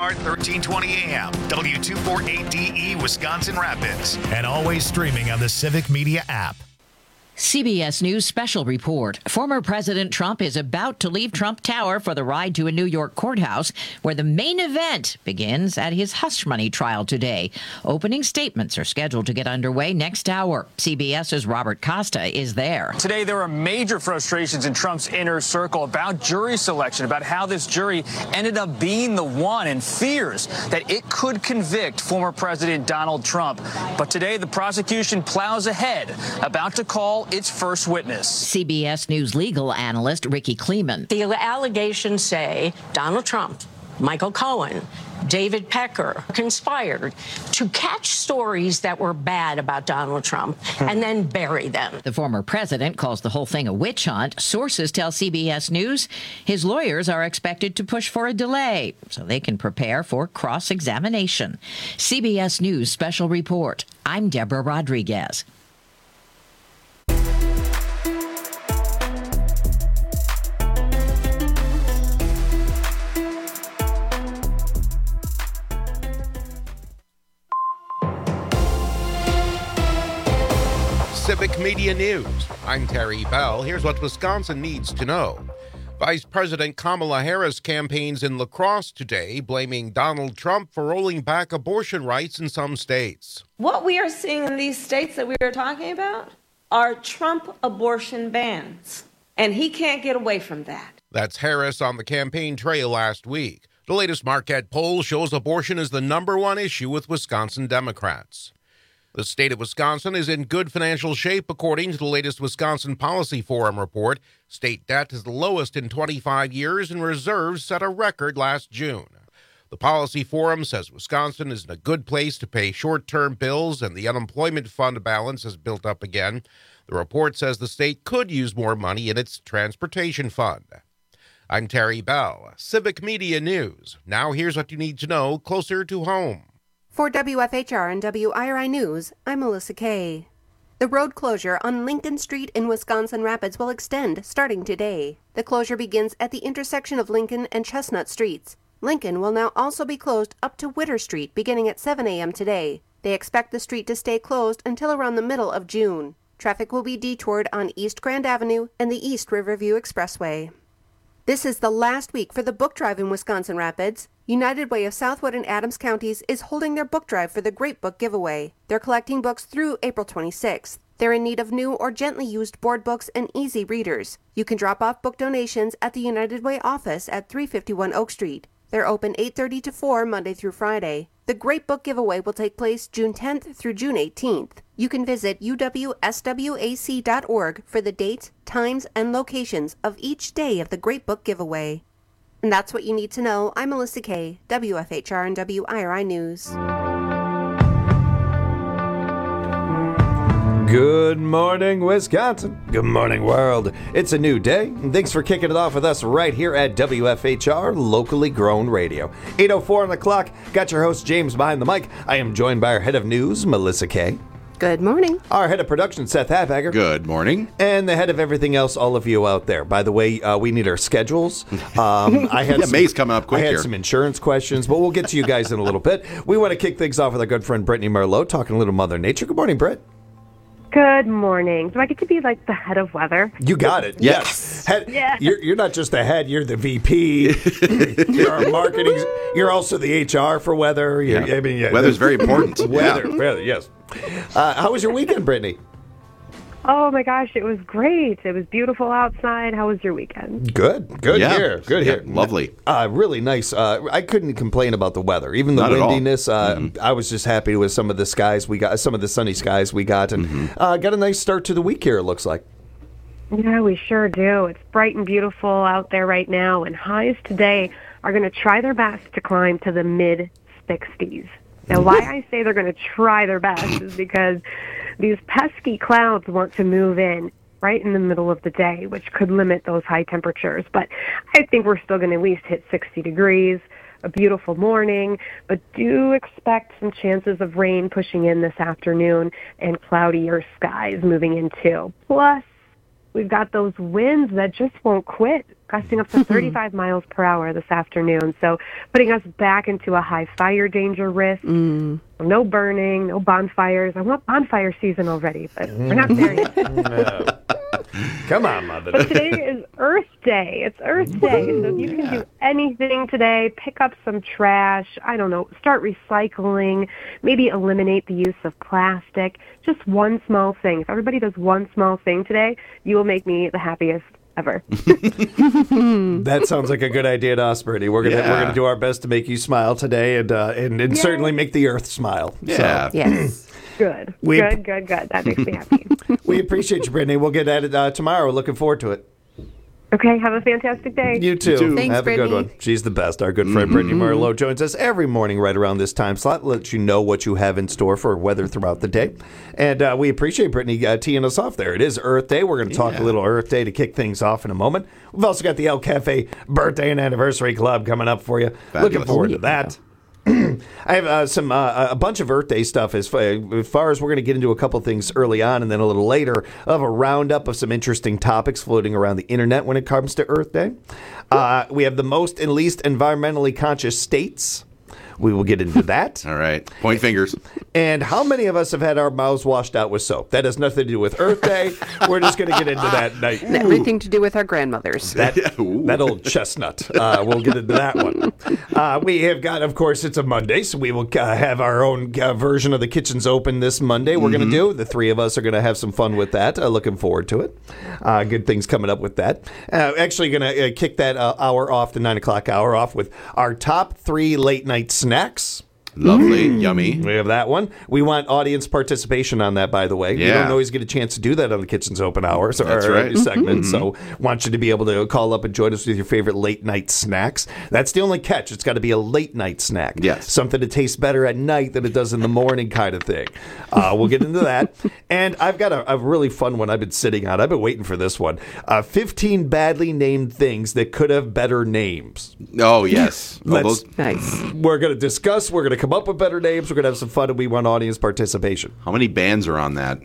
Start 1320 AM, W248DE, Wisconsin Rapids, and always streaming on the Civic Media app. CBS News special report. Former President Trump is about to leave Trump Tower for the ride to a New York courthouse where the main event begins at his hush money trial today. Opening statements are scheduled to get underway next hour. CBS's Robert Costa is there. Today, there are major frustrations in Trump's inner circle about jury selection, about how this jury ended up being the one, and fears that it could convict former President Donald Trump. But today, the prosecution plows ahead, about to call its first witness. CBS News legal analyst Ricky Kleeman. The allegations say Donald Trump, Michael Cohen, David Pecker conspired to catch stories that were bad about Donald Trump and then bury them. The former president calls the whole thing a witch hunt. Sources tell CBS News his lawyers are expected to push for a delay so they can prepare for cross-examination. CBS News special report. I'm Deborah Rodriguez. Civic Media News. I'm Terry Bell. Here's what Wisconsin needs to know. Vice President Kamala Harris campaigns in La Crosse today, blaming Donald Trump for rolling back abortion rights in some states. What we are seeing in these states that we are talking about are Trump abortion bans, and he can't get away from that. That's Harris on the campaign trail last week. The latest Marquette poll shows abortion is the number one issue with Wisconsin Democrats. The state of Wisconsin is in good financial shape, according to the latest Wisconsin Policy Forum report. State debt is the lowest in 25 years, and reserves set a record last June. The Policy Forum says Wisconsin is in a good place to pay short-term bills, and the unemployment fund balance has built up again. The report says the state could use more money in its transportation fund. I'm Terry Bell, Civic Media News. Now here's what you need to know closer to home. For WFHR and WIRI News, I'm Melissa Kay. The road closure on Lincoln Street in Wisconsin Rapids will extend starting today. The closure begins at the intersection of Lincoln and Chestnut Streets. Lincoln will now also be closed up to Witter Street beginning at 7 a.m. today. They expect the street to stay closed until around the middle of June. Traffic will be detoured on East Grand Avenue and the East Riverview Expressway. This is the last week for the book drive in Wisconsin Rapids. United Way of Southwood and Adams counties is holding their book drive for the Great Book Giveaway. They're collecting books through April 26th. They're in need of new or gently used board books and easy readers. You can drop off book donations at the United Way office at 351 Oak Street. They're open 8:30 to 4 Monday through Friday. The Great Book Giveaway will take place June 10th through June 18th. You can visit uwswac.org for the dates, times, and locations of each day of the Great Book Giveaway. And that's what you need to know. I'm Melissa Kay, WFHR and WIRI News. Good morning, Wisconsin. Good morning, world. It's a new day, and thanks for kicking it off with us right here at WFHR, locally grown radio. 8:04 on the clock. Got your host, James, behind the mic. I am joined by our head of news, Melissa Kay. Good morning. Our head of production, Seth Haphager. Good morning. And the head of everything else, all of you out there. By the way, we need our schedules. I had May's coming up quick I had here. some insurance questions, but we'll get to you guys in a little bit. We want to kick things off with our good friend Brittany Merlot, talking a little Mother Nature. Good morning, Britt. Good morning. Do I get to be like the head of weather? You got it. Yes. Head, Yeah. You're not just the head, you're the VP. You're our marketing. You're also the HR for weather. I mean, Weather's very important. Weather, yes. How was your weekend, Brittany? Oh my gosh, it was great. It was beautiful outside. How was your weekend? Good Yeah. here. Good Yeah, here. lovely. Really nice. I couldn't complain about the weather, even the Not at all. windiness. I was just happy with some of the skies we got, some of the sunny skies we got, and got a nice start to the week here. It looks like. Yeah, we sure do. It's bright and beautiful out there right now, and highs today are going to try their best to climb to the mid-60s. Now, why I say they're going to try their best is because these pesky clouds want to move in right in the middle of the day, which could limit those high temperatures. But I think we're still going to at least hit 60 degrees, a beautiful morning, but do expect some chances of rain pushing in this afternoon and cloudier skies moving in too. Plus, we've got those winds that just won't quit gusting up to 35 miles per hour this afternoon. So putting us back into a high fire danger risk. No burning, no bonfires. I want bonfire season already, but we're not there yet. Come on, Mother. But today is Earth Day. It's Earth Day. So if you can do anything today, pick up some trash, I don't know, start recycling, maybe eliminate the use of plastic. Just one small thing. If everybody does one small thing today, you will make me the happiest ever. That sounds like a good idea to us, Brittany. We're gonna do our best to make you smile today, and certainly make the Earth smile. Yeah. So. Yes. Good. Good. That makes me happy. We appreciate you, Brittany. We'll get at it tomorrow. Looking forward to it. Okay, have a fantastic day. You too. Thanks, have a good Brittany. one. She's the best. Our good friend Brittany Marlowe joins us every morning right around this time slot. Let you know what you have in store for weather throughout the day. And we appreciate Brittany teeing us off there. It is Earth Day. We're going to talk a little Earth Day to kick things off in a moment. We've also got the El Cafe Birthday and Anniversary Club coming up for you. Fabulous. Looking forward to that. I have a bunch of Earth Day stuff as far as we're going to get into a couple things early on and then a little later of a roundup of some interesting topics floating around the internet when it comes to Earth Day. We have the most and least environmentally conscious states. We will get into that. All right. Point fingers. And how many of us have had our mouths washed out with soap? That has nothing to do with Earth Day. We're just going to get into that. Everything to do with our grandmothers. That old chestnut. We'll get into that one. We have got, of course, it's a Monday, so we will have our own version of the Kitchen's Open this Monday. We're going to do. The three of us are going to have some fun with that. Looking forward to it. Good things coming up with that. Actually going to kick that hour off, the 9 o'clock hour off, with our top 3 late night snacks. Lovely. Yummy. We have that one. We want audience participation on that, by the way. Yeah. You don't always get a chance to do that on the Kitchen's Open Hour segment. So want you to be able to call up and join us with your favorite late night snacks. That's the only catch. It's got to be a late night snack. Yes. Something that tastes better at night than it does in the morning kind of thing. We'll get into that. And I've got a really fun one I've been sitting on. I've been waiting for this one. 15 badly named things that could have better names. Oh, yes. Nice. We're going to discuss. We're going to come up with better names. We're going to have some fun, and we want audience participation. How many bands are on that?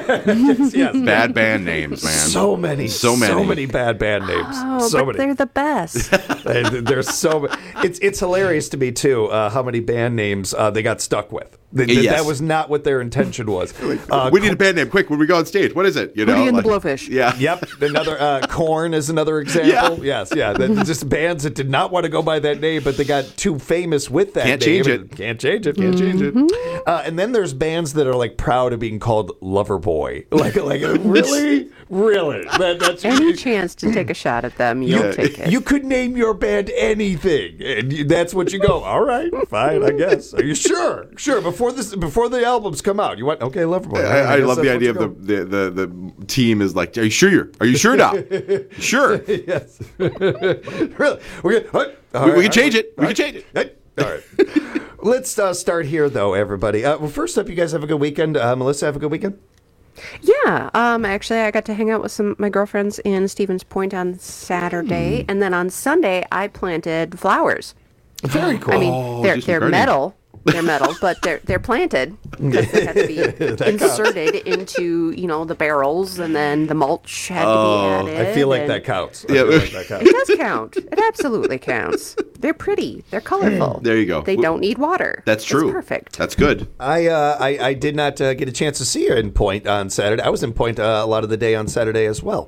Yes. Bad band names, man. So many bad band names. Oh, so but many. they're the best. There's so. It's hilarious to me too. How many band names they got stuck with. Yes. That was not what their intention was. We need a band name quick when we go on stage. What is it? You know, Hootie and the Blowfish. Yeah. Yep. Another Korn is another example. Yeah. Yes. Yeah. Just bands that did not want to go by that name, but they got too famous with that Can't name. change it. Can't change it. Can't change it. And then there's bands that are like proud of being called Loverboy. Like really. That's Any chance to take a shot at them, you'll take it. You could name your band anything, and that's what you go. All right, fine, I guess. Are you sure? Sure. Before the albums come out, you want okay, Loverboy. I love the idea of the team is like, are you sure now? Sure. Yes. Really? We can change it. We can change it. All right. Let's start here, though, everybody. Well, first up, you guys have a good weekend. Melissa, have a good weekend? Yeah. Actually, I got to hang out with some of my girlfriends in Stevens Point on Saturday, and then on Sunday, I planted flowers. Very cool. I mean, they're metal. They're metal, but they're planted because they have to be inserted into, the barrels, and then the mulch had to be added. I feel like that counts. It does count. It absolutely counts. They're pretty. They're colorful. There you go. They don't need water. That's true. It's perfect. That's good. I did not get a chance to see you in Point on Saturday. I was in Point a lot of the day on Saturday as well.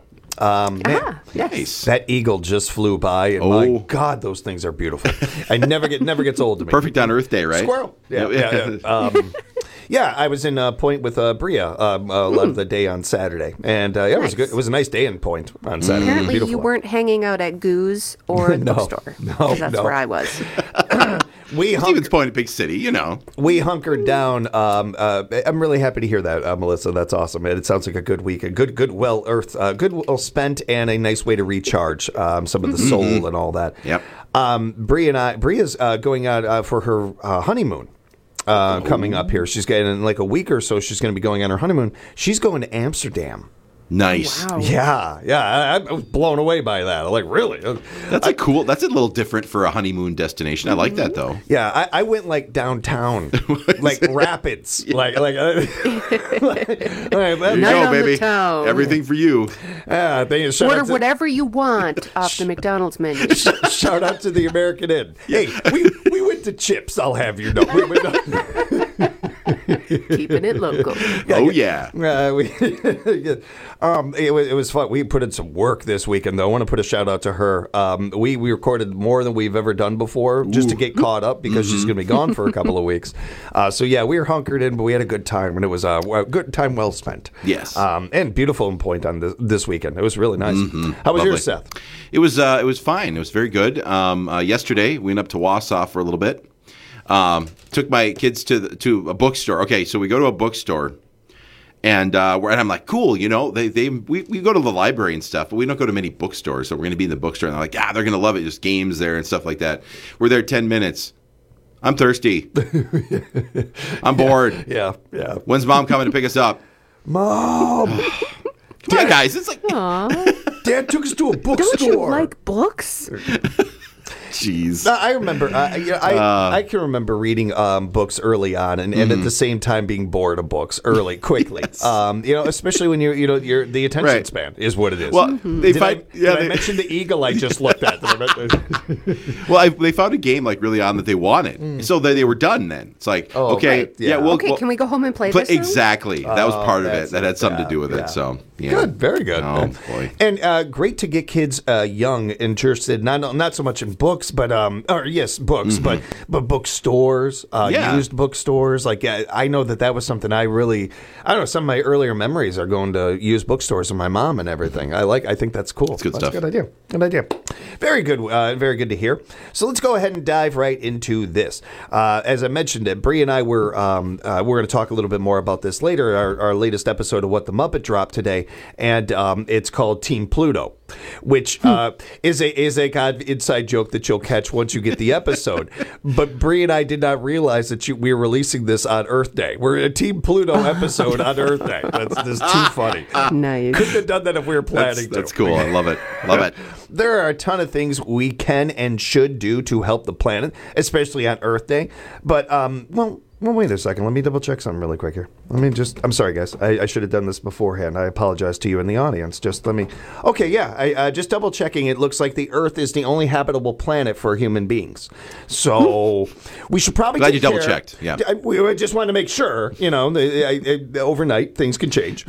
Nice. That eagle just flew by, and my God, those things are beautiful. I never gets old to me. Perfect on Earth Day, right? Squirrel. Yeah. Yeah, I was in Point with Bria a lot of the day on Saturday, and it was good. It was a nice day in Point on Saturday. Apparently, Beautiful. You weren't hanging out at Goose or the bookstore. No, that's where I was. Stevens Point, a big city, We hunkered down. I'm really happy to hear that, Melissa. That's awesome. It sounds like a good week, good well spent, and a nice way to recharge some of the soul and all that. Yep. Bria's going out for her honeymoon. Coming up here. She's getting in like a week or so. She's going to be going on her honeymoon. She's going to Amsterdam. Nice. Wow. Yeah. I was blown away by that. I'm like, really? That's a little different for a honeymoon destination. I like that though. Yeah, I went like downtown, like Rapids, like There you Night go, on the baby. town. Everything for you. Order whatever you want off the McDonald's menu. Shout out to the American Inn. Hey, we went to Chips. I'll have you know. Keeping it local. Oh yeah. It was fun. We put in some work this weekend, though. I want to put a shout out to her. We recorded more than we've ever done before, just to get caught up because she's going to be gone for a couple of weeks. So yeah, we were hunkered in, but we had a good time, and it was a good time well spent. Yes. And beautiful in Point on this weekend. It was really nice. How was yours, Seth? It was fine. It was very good. Yesterday we went up to Wausau for a little bit. Took my kids to a bookstore. Okay, so we go to a bookstore, and I'm like, cool, we go to the library and stuff, but we don't go to many bookstores. So we're going to be in the bookstore, and they're like, they're going to love it. Just games there and stuff like that. We're there 10 minutes. I'm thirsty. I'm bored. Yeah. When's Mom coming to pick us up? Mom. Yeah, guys, it's like, Dad took us to a bookstore. Don't you like books? jeez. I remember. I can remember reading books early on, and at the same time being bored of books quickly. Yes. Especially when you're the attention span is what it is. Well, did I mention the eagle I just looked at? Well, they found a game like really on that they wanted, so they were done. Then it's like, okay, right. Can we go home and play this? Exactly. That was part of it. That had something to do with it. So yeah. Good, very good. Oh boy, and great to get kids young interested, not so much in books, but books, but bookstores, used bookstores. Like I know that was something I don't know. Some of my earlier memories are going to used bookstores with my mom and everything. I think that's cool. That's good stuff. Good idea. Good idea. Very good. Very good to hear. So let's go ahead and dive right into this. As I mentioned, Bree and I we're going to talk a little bit more about this later. Our latest episode of What the Muppet dropped today, and it's called Team Pluto, which is a kind of inside joke that you'll catch once you get the episode. But Bree and I did not realize that we were releasing this on Earth Day. We're a Team Pluto episode on Earth Day. That's too funny. Nice. Couldn't have done that if we were planning to. That's cool. I love it. Love it. There are a ton of things we can and should do to help the planet, especially on Earth Day. But, well, wait a second. Let me double check something really quick here. I'm sorry, guys. I should have done this beforehand. I apologize to you in the audience. Okay, yeah. Just double checking. It looks like the Earth is the only habitable planet for human beings. So we should probably Glad you double checked. Yeah. We just wanted to make sure, overnight things can change.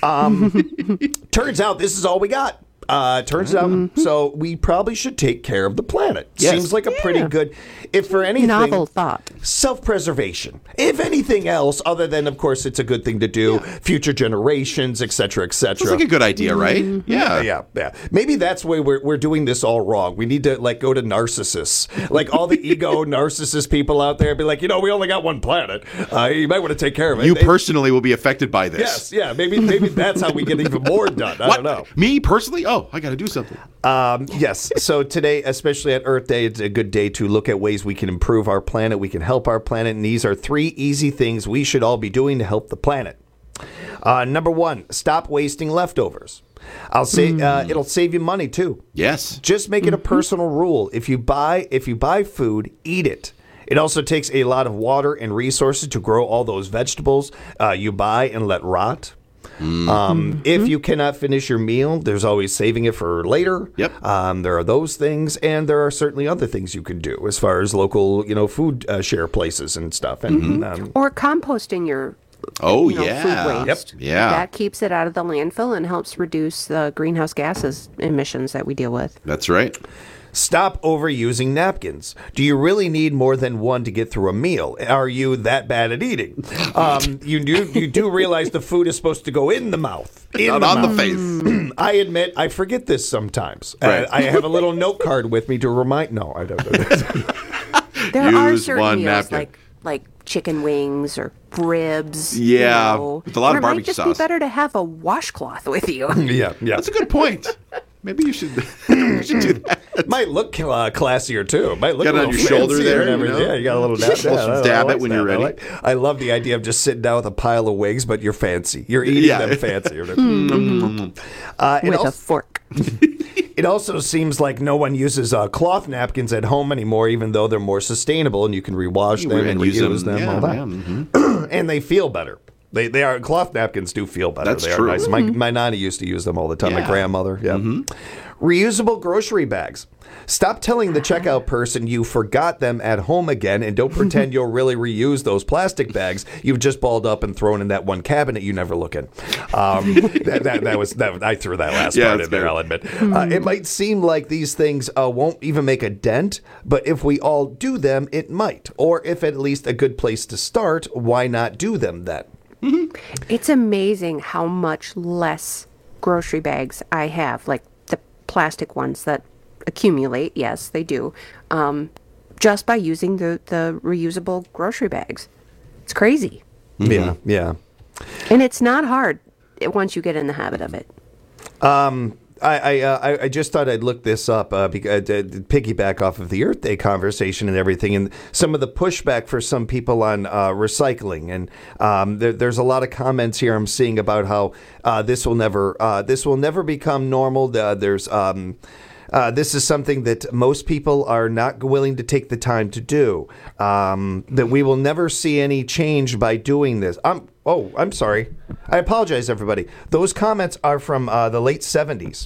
Turns out this is all we got. Turns out, so we probably should take care of the planet. Yes. Seems like a pretty good, if for anything, novel thought. Self-preservation. If anything else, other than, of course, it's a good thing to do, future generations, et cetera, et cetera. Sounds like a good idea, right? Yeah. Maybe that's why we're doing this all wrong. We need to go to narcissists, like all the ego narcissist people out there. Be like, we only got one planet. You might want to take care of it. You personally will be affected by this. Yes, yeah. Maybe that's how we get even more done. I don't know. Me personally? Oh, I got to do something. Yes. So today, especially at Earth Day, it's a good day to look at ways we can improve our planet, we can help our planet, and these are 3 easy things we should all be doing to help the planet. Number 1, stop wasting leftovers. I'll say it'll save you money too. Yes. Just make it a personal rule. If you buy food, eat it. It also takes a lot of water and resources to grow all those vegetables you buy and let rot. If you cannot finish your meal, there's always saving it for later. Yep. There are those things, and there are certainly other things you can do as far as local, food share places and stuff. And or composting your food waste. Yep. Yeah. That keeps it out of the landfill and helps reduce the greenhouse gases emissions that we deal with. That's right. Stop overusing napkins. Do you really need more than one to get through a meal? Are you that bad at eating? You do realize the food is supposed to go in the mouth. Not on the face. I admit I forget this sometimes. Right. I have a little note card with me to remind. No, I don't. There are Use certain one meals napkin. like chicken wings or ribs. Yeah, with a lot of it barbecue might just sauce. be better to have a washcloth with you. Yeah. That's a good point. Maybe you should, you should do that. Might look classier too. Might look got a it on little your shoulder fancier there, and everything. you know? Yeah, you got a little dab. Dab it when you're ready. I love the idea of just sitting down with a pile of wigs, but you're fancy. You're eating them fancy. With a fork. It also seems like no one uses cloth napkins at home anymore, even though they're more sustainable and you can rewash them and reuse them. All that. And they feel better. They are cloth napkins do feel better. That's they true. Are nice. My nana used to use them all the time. My grandmother. Yeah. Reusable grocery bags. Stop telling the checkout person you forgot them at home again, and don't pretend you'll really reuse those plastic bags you've just balled up and thrown in that one cabinet you never look in. That I threw that last part in there. I'll admit. It might seem like these things won't even make a dent, but if we all do them, it might. Or if at least a good place to start, why not do them then? It's amazing how much less grocery bags I have, like the plastic ones that accumulate. Yes, they do. Just by using the reusable grocery bags. It's crazy. Yeah. And it's not hard once you get in the habit of it. I just thought I'd look this up because to piggyback off of the Earth Day conversation and everything, and some of the pushback for some people on recycling. And there's a lot of comments here I'm seeing about how this will never become normal. This is something that most people are not willing to take the time to do. That we will never see any change by doing this. I'm sorry. I apologize, everybody. Those comments are from the late 70s.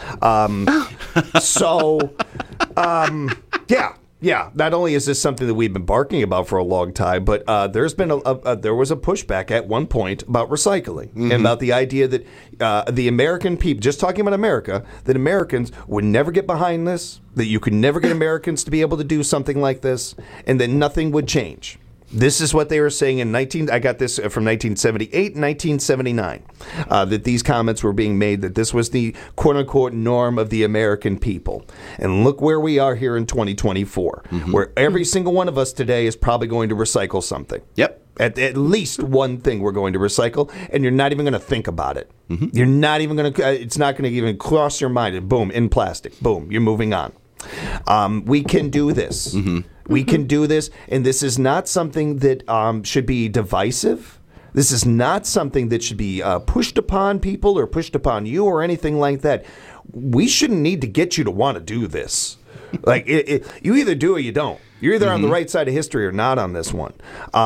Yeah. Not only is this something that we've been barking about for a long time, but there's been there was a pushback at one point about recycling and about the idea that the American people, just talking about America, that Americans would never get behind this, that you could never get Americans to be able to do something like this, and that nothing would change. This is what they were saying I got this from 1978 and 1979, that these comments were being made, that this was the quote-unquote norm of the American people. And look where we are here in 2024, where every single one of us today is probably going to recycle something. Yep. At least one thing we're going to recycle, and you're not even going to think about it. You're not even going to, it's not going to even cross your mind, and boom, in plastic, boom, you're moving on. We can do this. We can do this, and this is not something that should be divisive. This is not something that should be pushed upon people or pushed upon you or anything like that. We shouldn't need to get you to want to do this. Like, you either do or you don't. You're either on the right side of history or not on this one.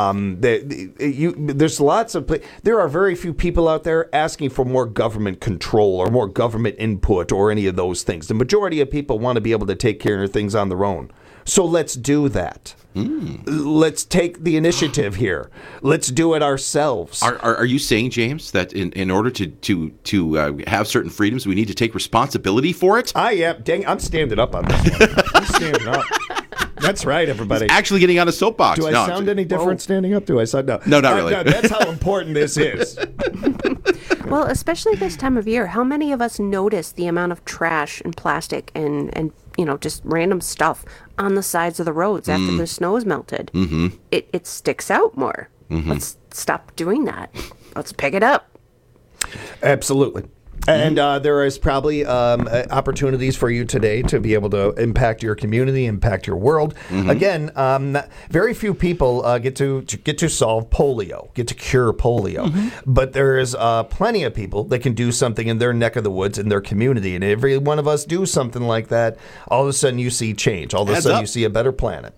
There's lots of... There are very few people out there asking for more government control or more government input or any of those things. The majority of people want to be able to take care of things on their own. So let's do that. Let's take the initiative here. Let's do it ourselves. Are you saying, James, that in order to have certain freedoms, we need to take responsibility for it? I am. Dang, I'm standing up on this one. I'm standing up. That's right, everybody. He's actually getting on a soapbox. Do I sound any different standing up? Do I sound no? No, not really. No, that's how important this is. Well, especially this time of year, how many of us notice the amount of trash and plastic and just random stuff on the sides of the roads after the snow is melted? It sticks out more. Let's stop doing that. Let's pick it up. Absolutely. And there is probably opportunities for you today to be able to impact your community, impact your world. Again, very few people get to solve polio, get to cure polio. But there is plenty of people that can do something in their neck of the woods, in their community. And every one of us do something like that, all of a sudden you see change. All of a sudden you see a better planet.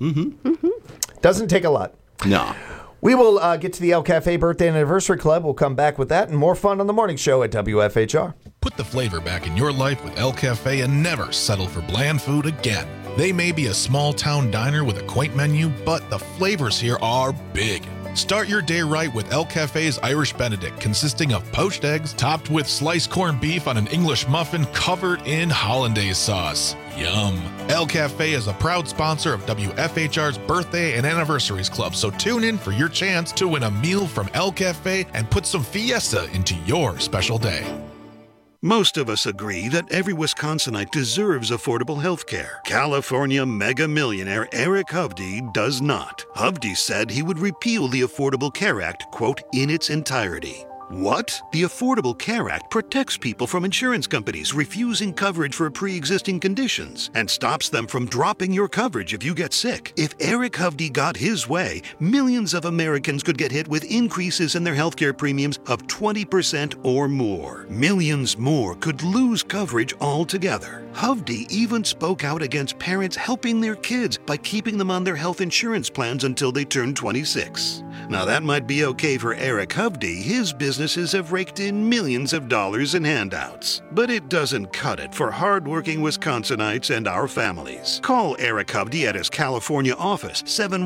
Doesn't take a lot. No. We will get to the El Cafe Birthday and Anniversary Club. We'll come back with that and more fun on the morning show at WFHR. Put the flavor back in your life with El Cafe and never settle for bland food again. They may be a small-town diner with a quaint menu, but the flavors here are big. Start your day right with El Cafe's Irish Benedict, consisting of poached eggs topped with sliced corned beef on an English muffin covered in hollandaise sauce. Yum. El Cafe is a proud sponsor of WFHR's Birthday and Anniversaries Club, so tune in for your chance to win a meal from El Cafe and put some fiesta into your special day. Most of us agree that every Wisconsinite deserves affordable health care. California mega millionaire Eric Hovde does not. Hovde said he would repeal the Affordable Care Act, quote, in its entirety. What? The Affordable Care Act protects people from insurance companies refusing coverage for pre-existing conditions and stops them from dropping your coverage if you get sick. If Eric Hovde got his way, millions of Americans could get hit with increases in their healthcare premiums of 20% or more. Millions more could lose coverage altogether. Hovde even spoke out against parents helping their kids by keeping them on their health insurance plans until they turn 26. Now that might be okay for Eric Hovde. His businesses have raked in millions of dollars in handouts. But it doesn't cut it for hardworking Wisconsinites and our families. Call Eric Hovde at his California office,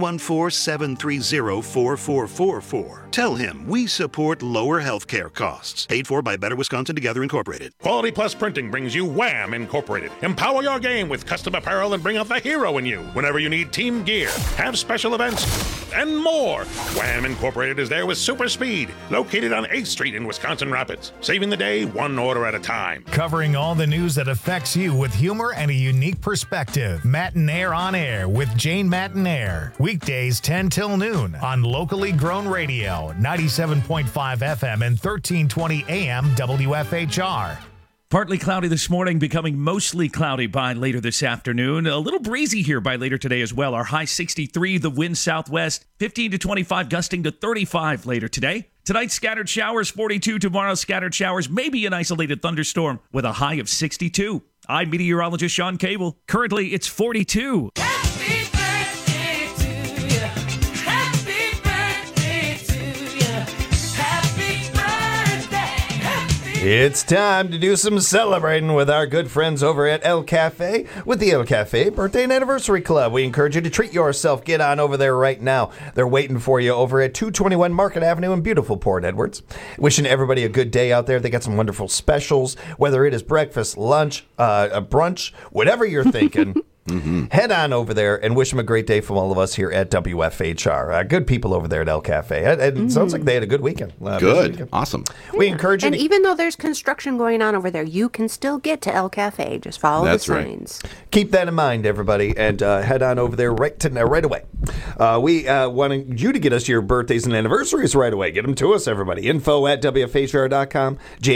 714-730-4444. Tell him we support lower health care costs. Paid for by Better Wisconsin Together Incorporated. Quality Plus Printing brings you Wham! Incorporated. Empower your game with custom apparel and bring out the hero in you. Whenever you need team gear, have special events, and more. Wham! Incorporated is there with super speed, located on 8th Street in Wisconsin Rapids, saving the day one order at a time. Covering all the news that affects you with humor and a unique perspective. Matinaire on Air with Jane Matinaire. Weekdays 10 till noon on locally grown radio, 97.5 FM and 1320 AM WFHR. Partly cloudy this morning, becoming mostly cloudy by later this afternoon. A little breezy here by later today as well. Our high 63, the wind southwest, 15 to 25, gusting to 35 later today. Tonight, scattered showers, 42. Tomorrow, scattered showers, maybe an isolated thunderstorm with a high of 62. I'm meteorologist Sean Cable. Currently, it's 42. Happy birthday to you. Happy birthday to you. Happy birthday. It's time to do some celebrating with our good friends over at El Cafe with the El Cafe Birthday and Anniversary Club. We encourage you to treat yourself. Get on over there right now. They're waiting for you over at 221 Market Avenue in beautiful Port Edwards. Wishing everybody a good day out there. They got some wonderful specials, whether it is breakfast, lunch, a brunch, whatever you're thinking. Head on over there and wish them a great day from all of us here at WFHR. Good people over there at El Cafe. It sounds like they had a good weekend. Good. Awesome. We encourage you And to... even though there's construction going on over there, you can still get to El Cafe. Just follow That's the right. signs. Keep that in mind, everybody, and head on over there right away. We want you to get us your birthdays and anniversaries right away. Get them to us, everybody. Info at WFHR.com,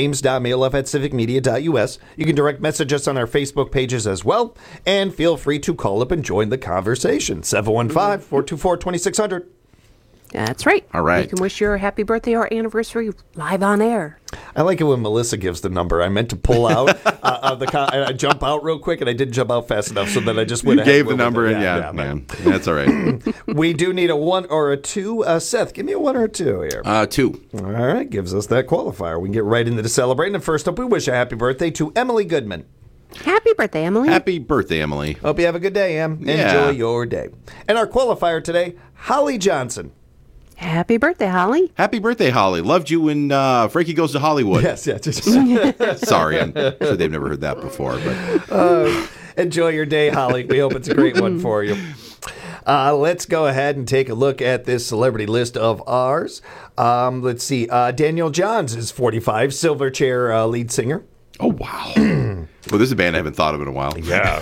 james.mailup@civicmedia.us. You can direct message us on our Facebook pages as well, and feel free to call up and join the conversation. 715-424-2600. That's right. All right. You can wish your happy birthday or anniversary live on air. I like it when Melissa gives the number. I meant to pull out of the I jump out real quick, and I didn't jump out fast enough, so that I just went ahead. You gave the number, and man, that's all right. We do need a 1 or a 2. Seth, give me a 1 or a 2 here. 2. All right, gives us that qualifier. We can get right into the celebrating. And first up, we wish a happy birthday to Emily Goodman. Happy birthday, Emily. Happy birthday, Emily. Hope you have a good day, Em. Yeah. Enjoy your day. And our qualifier today, Holly Johnson. Happy birthday, Holly. Happy birthday, Holly. Loved you when Frankie Goes to Hollywood. Yes. Sorry, I'm sure they've never heard that before. But Enjoy your day, Holly. We hope it's a great one for you. Let's go ahead and take a look at this celebrity list of ours. Let's see. Daniel Johns is 45, Silverchair lead singer. Oh, wow. Well, this is a band I haven't thought of in a while. Yeah.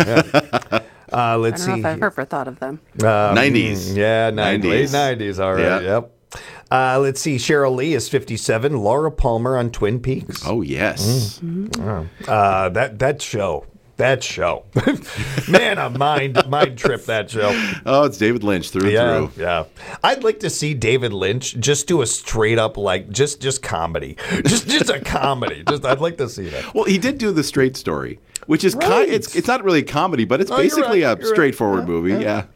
Let's I don't see. know if I've ever thought of them. 90s. Yeah, 90s. Late 90s, all right. Yeah. Yep. Let's see. Cheryl Lee is 57. Laura Palmer on Twin Peaks. Oh, yes. That show. That show. Man, a mind trip, that show. Oh, it's David Lynch through and through. Yeah. I'd like to see David Lynch just do a straight up, like, just comedy. Just a comedy. I'd like to see that. Well, he did do The Straight Story, which is it's not really a comedy, but it's basically a straightforward movie. Yeah.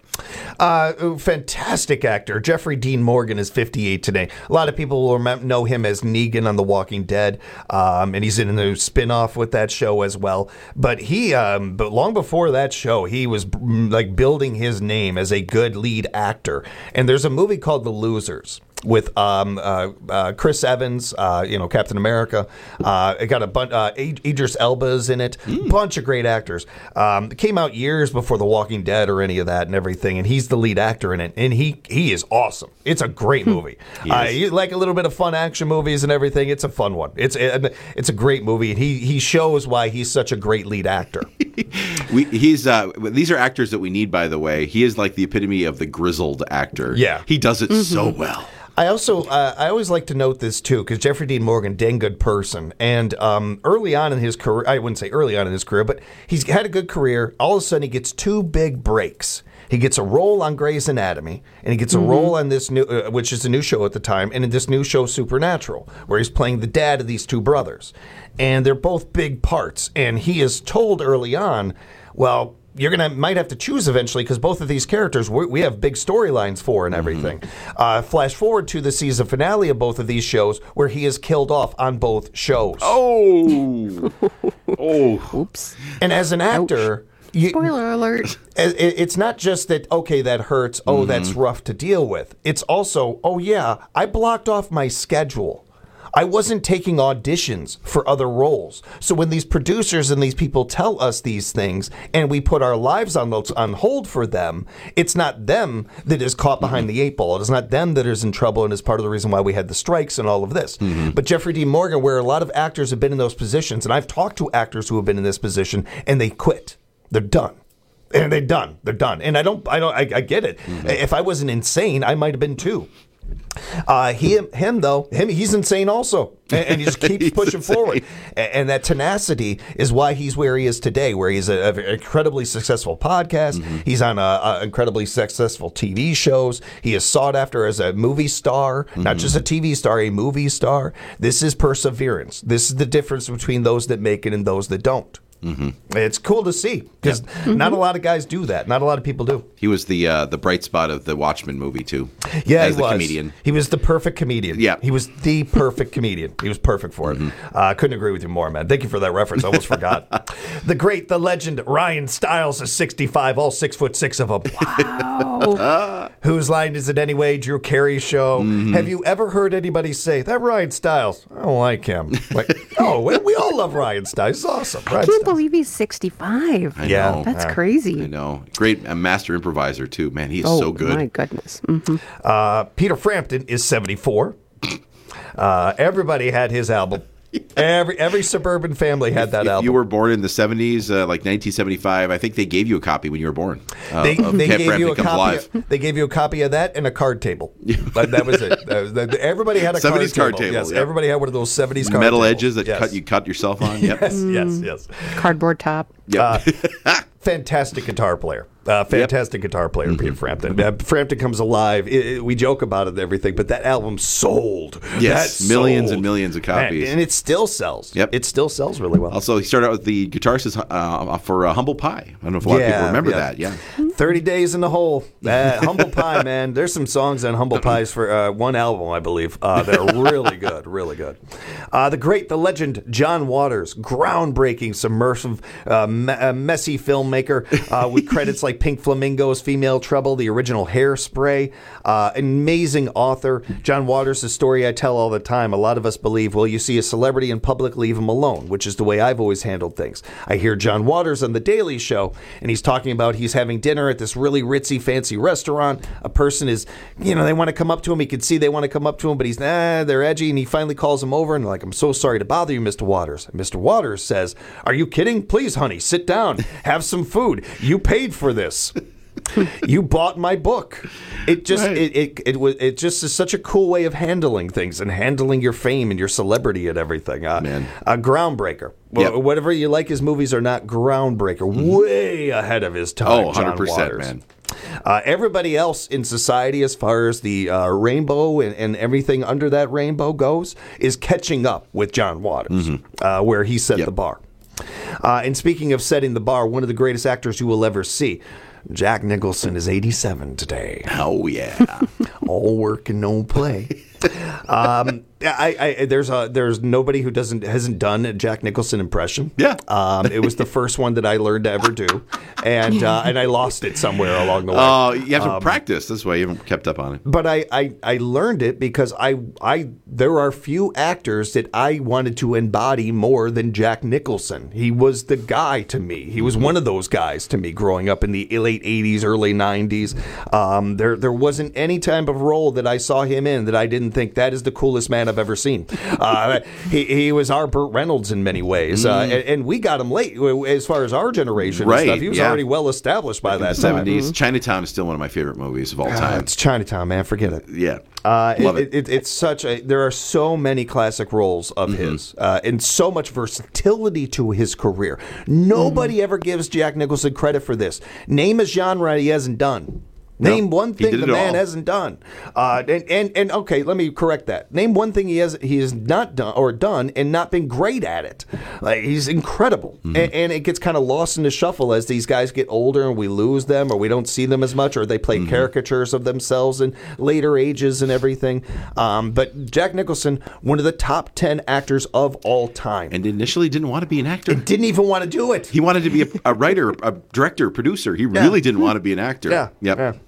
Fantastic actor. Jeffrey Dean Morgan is 58 today. A lot of people will know him as Negan on The Walking Dead, and he's in a new spin-off with that show as well. But but long before that show, he was like building his name as a good lead actor. And there's a movie called The Losers with Chris Evans, Captain America. It got a bunch. Idris Elba's in it. Bunch of great actors. It came out years before The Walking Dead or any of that and everything. And he's the lead actor in it, and he is awesome. It's a great movie. You like a little bit of fun action movies and everything. It's a fun one. It's a great movie, and he shows why he's such a great lead actor. These are actors that we need, by the way. He is like the epitome of the grizzled actor. Yeah, he does it so well. I always like to note this too, because Jeffrey Dean Morgan, dang good person, and early on in his career, I wouldn't say early on in his career, but he's had a good career. All of a sudden, he gets two big breaks. He gets a role on Grey's Anatomy, and he gets a role on this new, which is a new show at the time, and in this new show, Supernatural, where he's playing the dad of these two brothers. And they're both big parts. And he is told early on, well, might have to choose eventually, because both of these characters we have big storylines for and everything. Flash forward to the season finale of both of these shows, where he is killed off on both shows. Oh, Oops. And as an actor. Spoiler alert. It's not just that, okay, that hurts, that's rough to deal with. It's also, I blocked off my schedule. I wasn't taking auditions for other roles. So when these producers and these people tell us these things and we put our lives on hold for them, it's not them that is caught behind the 8 ball. It is not them that is in trouble and is part of the reason why we had the strikes and all of this. But Jeffrey Dean Morgan, where a lot of actors have been in those positions, and I've talked to actors who have been in this position, and they quit. They're done. And they're done. They're done. And I get it. If I wasn't insane, I might have been too. He's insane also. And he just keeps pushing forward. And that tenacity is why he's where he is today, where he's an incredibly successful podcast. He's on incredibly successful TV shows. He is sought after as a movie star, not just a TV star, a movie star. This is perseverance. This is the difference between those that make it and those that don't. It's cool to see, because not a lot of guys do that. Not a lot of people do. He was the bright spot of the Watchmen movie too. Yeah, as he was. Comedian. He was the perfect comedian. Yeah, he was the perfect comedian. He was perfect for it. Couldn't agree with you more, man. Thank you for that reference. I almost forgot. The great, the legend, Ryan Stiles is 65, all 6'6" of them. Wow. Whose line is it anyway? Drew Carey's show. Have you ever heard anybody say that Ryan Stiles? I don't like him. Like, we all love Ryan Stiles. He's awesome. I can't believe he's 65. I know. That's crazy. I know. Great master improviser too. Man, he's so good. Oh my goodness. Peter Frampton is 74. Everybody had his album. Every suburban family had that album. If you were born in the 70s, like 1975, I think they gave you a copy when you were born. They gave you a copy. They gave you a copy of that and a card table. That was it. Everybody had a 70s card table. Yes, yep. Everybody had one of those 70s card metal tables. edges that you cut yourself on. Yep. Yes. Cardboard top. Yep. Fantastic guitar player. Guitar player, Peter Frampton. Frampton Comes Alive. We joke about it and everything, but that album sold. Yes, millions and millions of copies. And it still sells. Yep. It still sells really well. Also, he started out with the guitarist for Humble Pie. I don't know if a lot of people remember that. Yeah. 30 Days in the Hole. Humble Pie, man. There's some songs on Humble Pies for one album, I believe, that are really good, really good. The great, the legend, John Waters, groundbreaking, submersive, messy filmmaker with credits like Pink Flamingos, Female Trouble, the original Hairspray. Amazing author. John Waters, the story I tell all the time. A lot of us believe, well, you see a celebrity in public, leave him alone, which is the way I've always handled things. I hear John Waters on The Daily Show, and he's talking about he's having dinner at this really ritzy, fancy restaurant. A person is, they want to come up to him. He can see they want to come up to him, but he's, they're edgy, and he finally calls him over, and like, I'm so sorry to bother you, Mr. Waters. And Mr. Waters says, are you kidding? Please, honey, sit down. Have some food. You paid for this. You bought my book. It just it just is such a cool way of handling things and handling your fame and your celebrity and everything. A groundbreaker. Well, whatever you like, his movies are not groundbreaker. Way ahead of his time. Oh, 100%, man. Everybody else in society, as far as the rainbow and everything under that rainbow goes, is catching up with John Waters, where he set the bar. And speaking of setting the bar, one of the greatest actors you will ever see, Jack Nicholson, is 87 today. Oh, yeah. All work and no play. There's nobody who hasn't done a Jack Nicholson impression. Yeah. It was the first one that I learned to ever do, and I lost it somewhere along the way. Oh, you have to practice. That's why you haven't kept up on it. But I learned it because there are few actors that I wanted to embody more than Jack Nicholson. He was the guy to me. He was one of those guys to me growing up in the late 80s, early 90s. There wasn't any type of role that I saw him in that I didn't think that is the coolest man I've ever seen. He was our Burt Reynolds in many ways, and we got him late as far as our generation. Right, and stuff. He was yeah. already well established by that the time. 70s. Chinatown is still one of my favorite movies of all time. It's Chinatown, man. Forget it. Yeah. Love it. It's such a. There are so many classic roles of his, and so much versatility to his career. Nobody ever gives Jack Nicholson credit for this. Name a genre he hasn't done. Name one he thing did the it man all. hasn't done. And okay, let me correct that. Name one thing he has not done and not been great at it. Like, he's incredible. And it gets kind of lost in the shuffle as these guys get older and we lose them, or we don't see them as much, or they play caricatures of themselves in later ages and everything. But Jack Nicholson, one of the top 10 actors of all time. And initially didn't want to be an actor. And didn't even want to do it. He wanted to be a writer, a director, producer. He really didn't want to be an actor. Yeah. Yep. Yeah.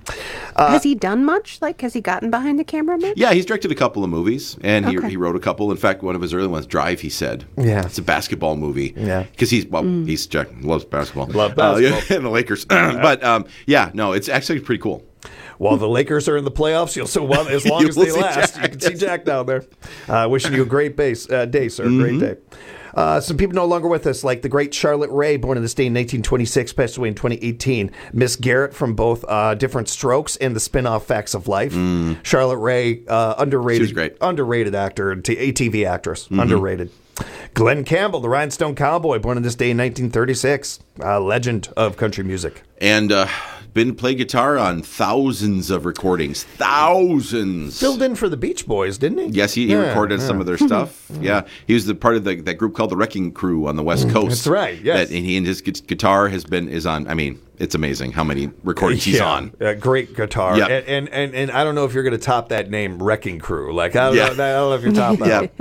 Has he done much? Like, has he gotten behind the camera much? Yeah, he's directed a couple of movies, and Okay. he wrote a couple. In fact, one of his early ones, Drive, he said. Yeah. It's a basketball movie. Yeah. Because he's Jack, loves basketball. Love basketball. Yeah, and the Lakers. But, yeah, no, it's actually pretty cool. While the Lakers are in the playoffs, as long You as will they see last, Jack. you can see Jack down there. Wishing you a great day, sir. Great day. Some people no longer with us, like the great Charlotte Rae, born in this day in 1926, passed away in 2018. Miss Garrett from both Different Strokes and the spin-off Facts of Life. Charlotte Rae, underrated. She was great. Underrated actor, a TV actress. Underrated. Glenn Campbell, the Rhinestone Cowboy, born in this day in 1936. Legend of country music. And played guitar on thousands of recordings. Thousands. Filled in for the Beach Boys, didn't he? Yes, he recorded some of their stuff. Yeah, he was the part of that group called the Wrecking Crew on the West Coast. That's right, yes. And he and his guitar is on. I mean, it's amazing how many recordings he's on. Great guitar. Yeah. And I don't know if you're going to top that name, Wrecking Crew. Like, I don't know if you're top that.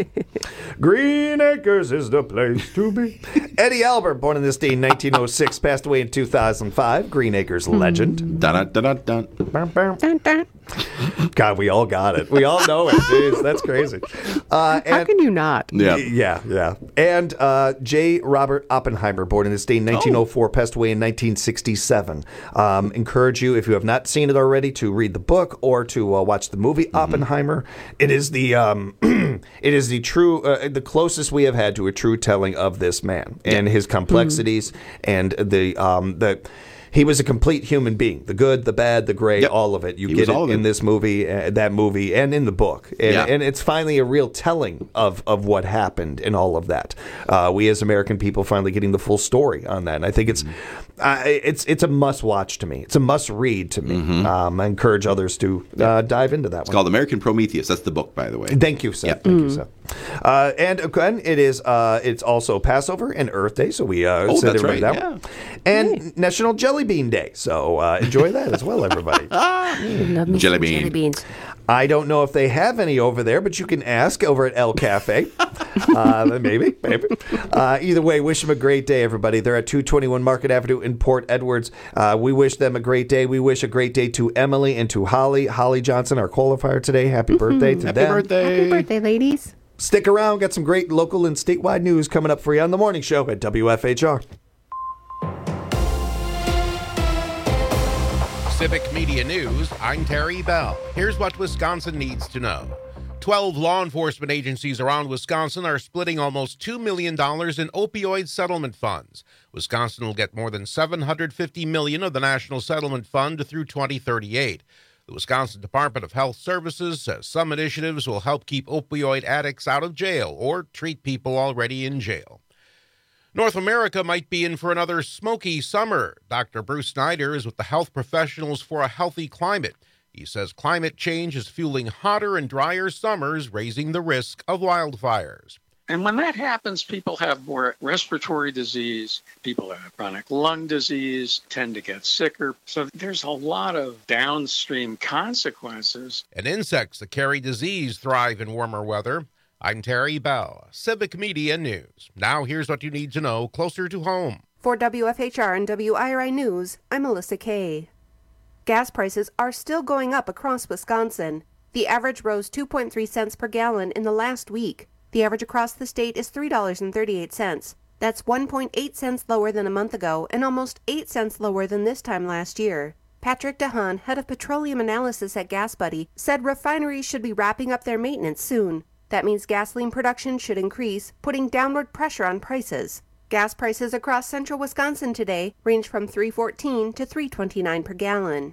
Green Acres is the place to be. Eddie Albert, born in this day in 1906, passed away in 2005. Green Acres legend. Dun, dun, dun, dun. Dun, dun. God, we all got it. We all know it. Jeez, that's crazy. How can you not? Yeah. Yeah. And J. Robert Oppenheimer, born in this day in 1904, passed away in 1967. Encourage you, if you have not seen it already, to read the book or to watch the movie Oppenheimer. It is the it is the true, the closest we have had to a true telling of this man and his complexities and the. He was a complete human being. The good, the bad, the gray, all of it. You get it in this movie, that movie, and in the book. And it's finally a real telling of what happened and all of that. We as American people finally getting the full story on that. And I think it's a must-watch to me. It's a must-read to me. I encourage others to dive into that It's one. called American Prometheus. That's the book, by the way. Thank you, Seth. Thank you, Seth. And again, it's also Passover and Earth Day, so we send that's everybody right, that one. And National Jelly Bean Day, so enjoy that as well, everybody. Love me Jelly some bean. jelly beans. I don't know if they have any over there, but you can ask over at El Cafe. Maybe. Either way, wish them a great day, everybody. They're at 221 Market Avenue in Port Edwards. We wish them a great day. We wish a great day to Emily and to Holly Johnson, our qualifier today. Happy birthday to them. Happy birthday, ladies. Stick around. Got some great local and statewide news coming up for you on The Morning Show at WFHR. Civic Media News, I'm Terry Bell. Here's what Wisconsin needs to know. 12 law enforcement agencies around Wisconsin are splitting almost $2 million in opioid settlement funds. Wisconsin will get more than $750 million of the National Settlement Fund through 2038. The Wisconsin Department of Health Services says some initiatives will help keep opioid addicts out of jail or treat people already in jail. North America might be in for another smoky summer. Dr. Bruce Snyder is with the Health Professionals for a Healthy Climate. He says climate change is fueling hotter and drier summers, raising the risk of wildfires. And when that happens, people have more respiratory disease, people that have chronic lung disease tend to get sicker. So there's a lot of downstream consequences. And insects that carry disease thrive in warmer weather. I'm Terry Bell, Civic Media News. Now here's what you need to know closer to home. For WFHR and WIRI News, I'm Melissa Kay. Gas prices are still going up across Wisconsin. The average rose 2.3 cents per gallon in the last week. The average across the state is $3.38. That's 1.8 cents lower than a month ago and almost 8 cents lower than this time last year. Patrick DeHaan, head of petroleum analysis at GasBuddy, said refineries should be wrapping up their maintenance soon. That means gasoline production should increase, putting downward pressure on prices. Gas prices across central Wisconsin today range from $3.14 to $3.29 per gallon.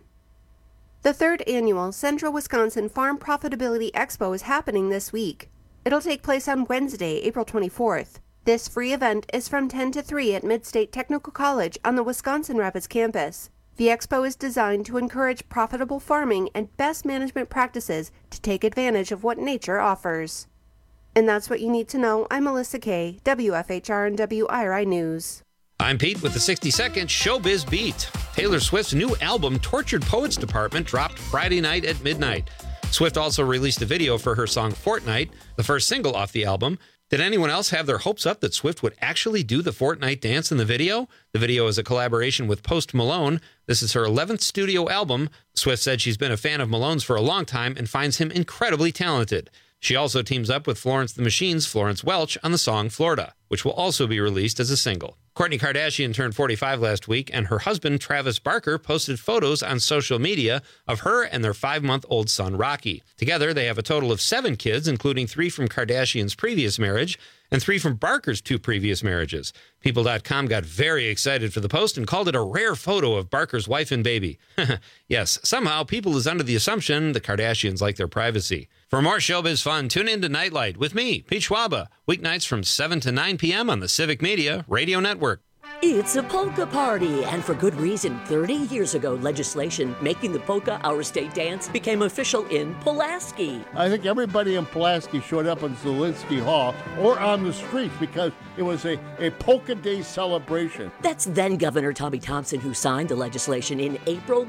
The third annual Central Wisconsin Farm Profitability Expo is happening this week. It'll take place on Wednesday, April 24th. This free event is from 10 to 3 at Midstate Technical College on the Wisconsin Rapids campus. The expo is designed to encourage profitable farming and best management practices to take advantage of what nature offers. And that's what you need to know. I'm Melissa Kay, WFHR and WIRI News. I'm Pete with the 60-second Showbiz Beat. Taylor Swift's new album, Tortured Poets Department, dropped Friday night at midnight. Swift also released a video for her song Fortnite, the first single off the album. Did anyone else have their hopes up that Swift would actually do the Fortnite dance in the video? The video is a collaboration with Post Malone. This is her 11th studio album. Swift said she's been a fan of Malone's for a long time and finds him incredibly talented. She also teams up with Florence the Machine's Florence Welch on the song Florida, which will also be released as a single. Kourtney Kardashian turned 45 last week, and her husband, Travis Barker, posted photos on social media of her and their 5-month-old son, Rocky. Together, they have a total of 7 kids, including 3 from Kardashian's previous marriage and 3 from Barker's 2 previous marriages. People.com got very excited for the post and called it a rare photo of Barker's wife and baby. Yes, somehow People is under the assumption the Kardashians like their privacy. For more showbiz fun, tune in to Nightlight with me, Pete Schwaba, weeknights from 7 to 9 p.m. on the Civic Media Radio Network. It's a polka party, and for good reason. 30 years ago, legislation making the polka our state dance became official in Pulaski. I think everybody in Pulaski showed up in Zielinski Hall or on the streets because it was a polka day celebration. That's then Governor Tommy Thompson who signed the legislation in April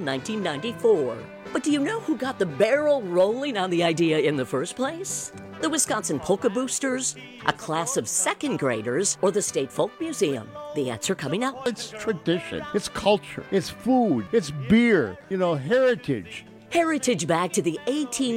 1994. But do you know who got the barrel rolling on the idea in the first place? The Wisconsin Polka Boosters, a class of second graders, or the State Folk Museum? The answer coming up. It's tradition, it's culture, it's food, it's beer, heritage. Heritage back to the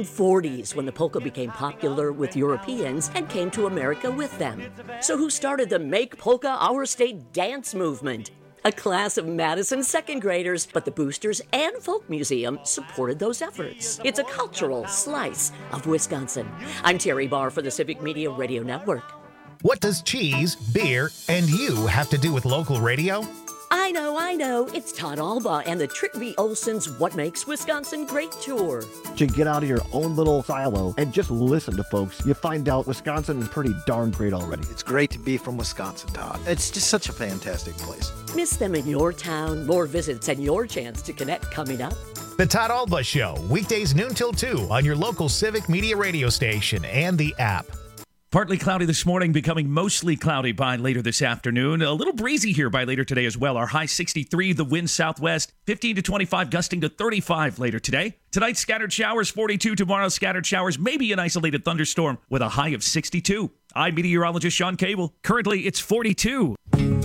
1840s when the polka became popular with Europeans and came to America with them. So who started the Make Polka Our State dance movement? A class of Madison second graders, but the Boosters and Folk Museum supported those efforts. It's a cultural slice of Wisconsin. I'm Terry Barr for the Civic Media Radio Network. What does cheese, beer, and you have to do with local radio? I know. It's Todd Alba and the Trick V. Olson's What Makes Wisconsin Great tour. To get out of your own little silo and just listen to folks, you find out Wisconsin is pretty darn great already. It's great to be from Wisconsin, Todd. It's just such a fantastic place. Miss them in your town, more visits, and your chance to connect coming up. The Todd Alba Show, weekdays noon till 2 on your local Civic Media radio station and the app. Partly cloudy this morning, becoming mostly cloudy by later this afternoon. A little breezy here by later today as well. Our high 63, the wind southwest, 15 to 25, gusting to 35 later today. Tonight, scattered showers, 42. Tomorrow, scattered showers, maybe an isolated thunderstorm with a high of 62. I'm meteorologist Sean Cable. Currently, it's 42.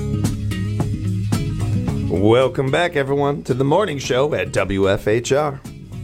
Welcome back, everyone, to the morning show at WFHR.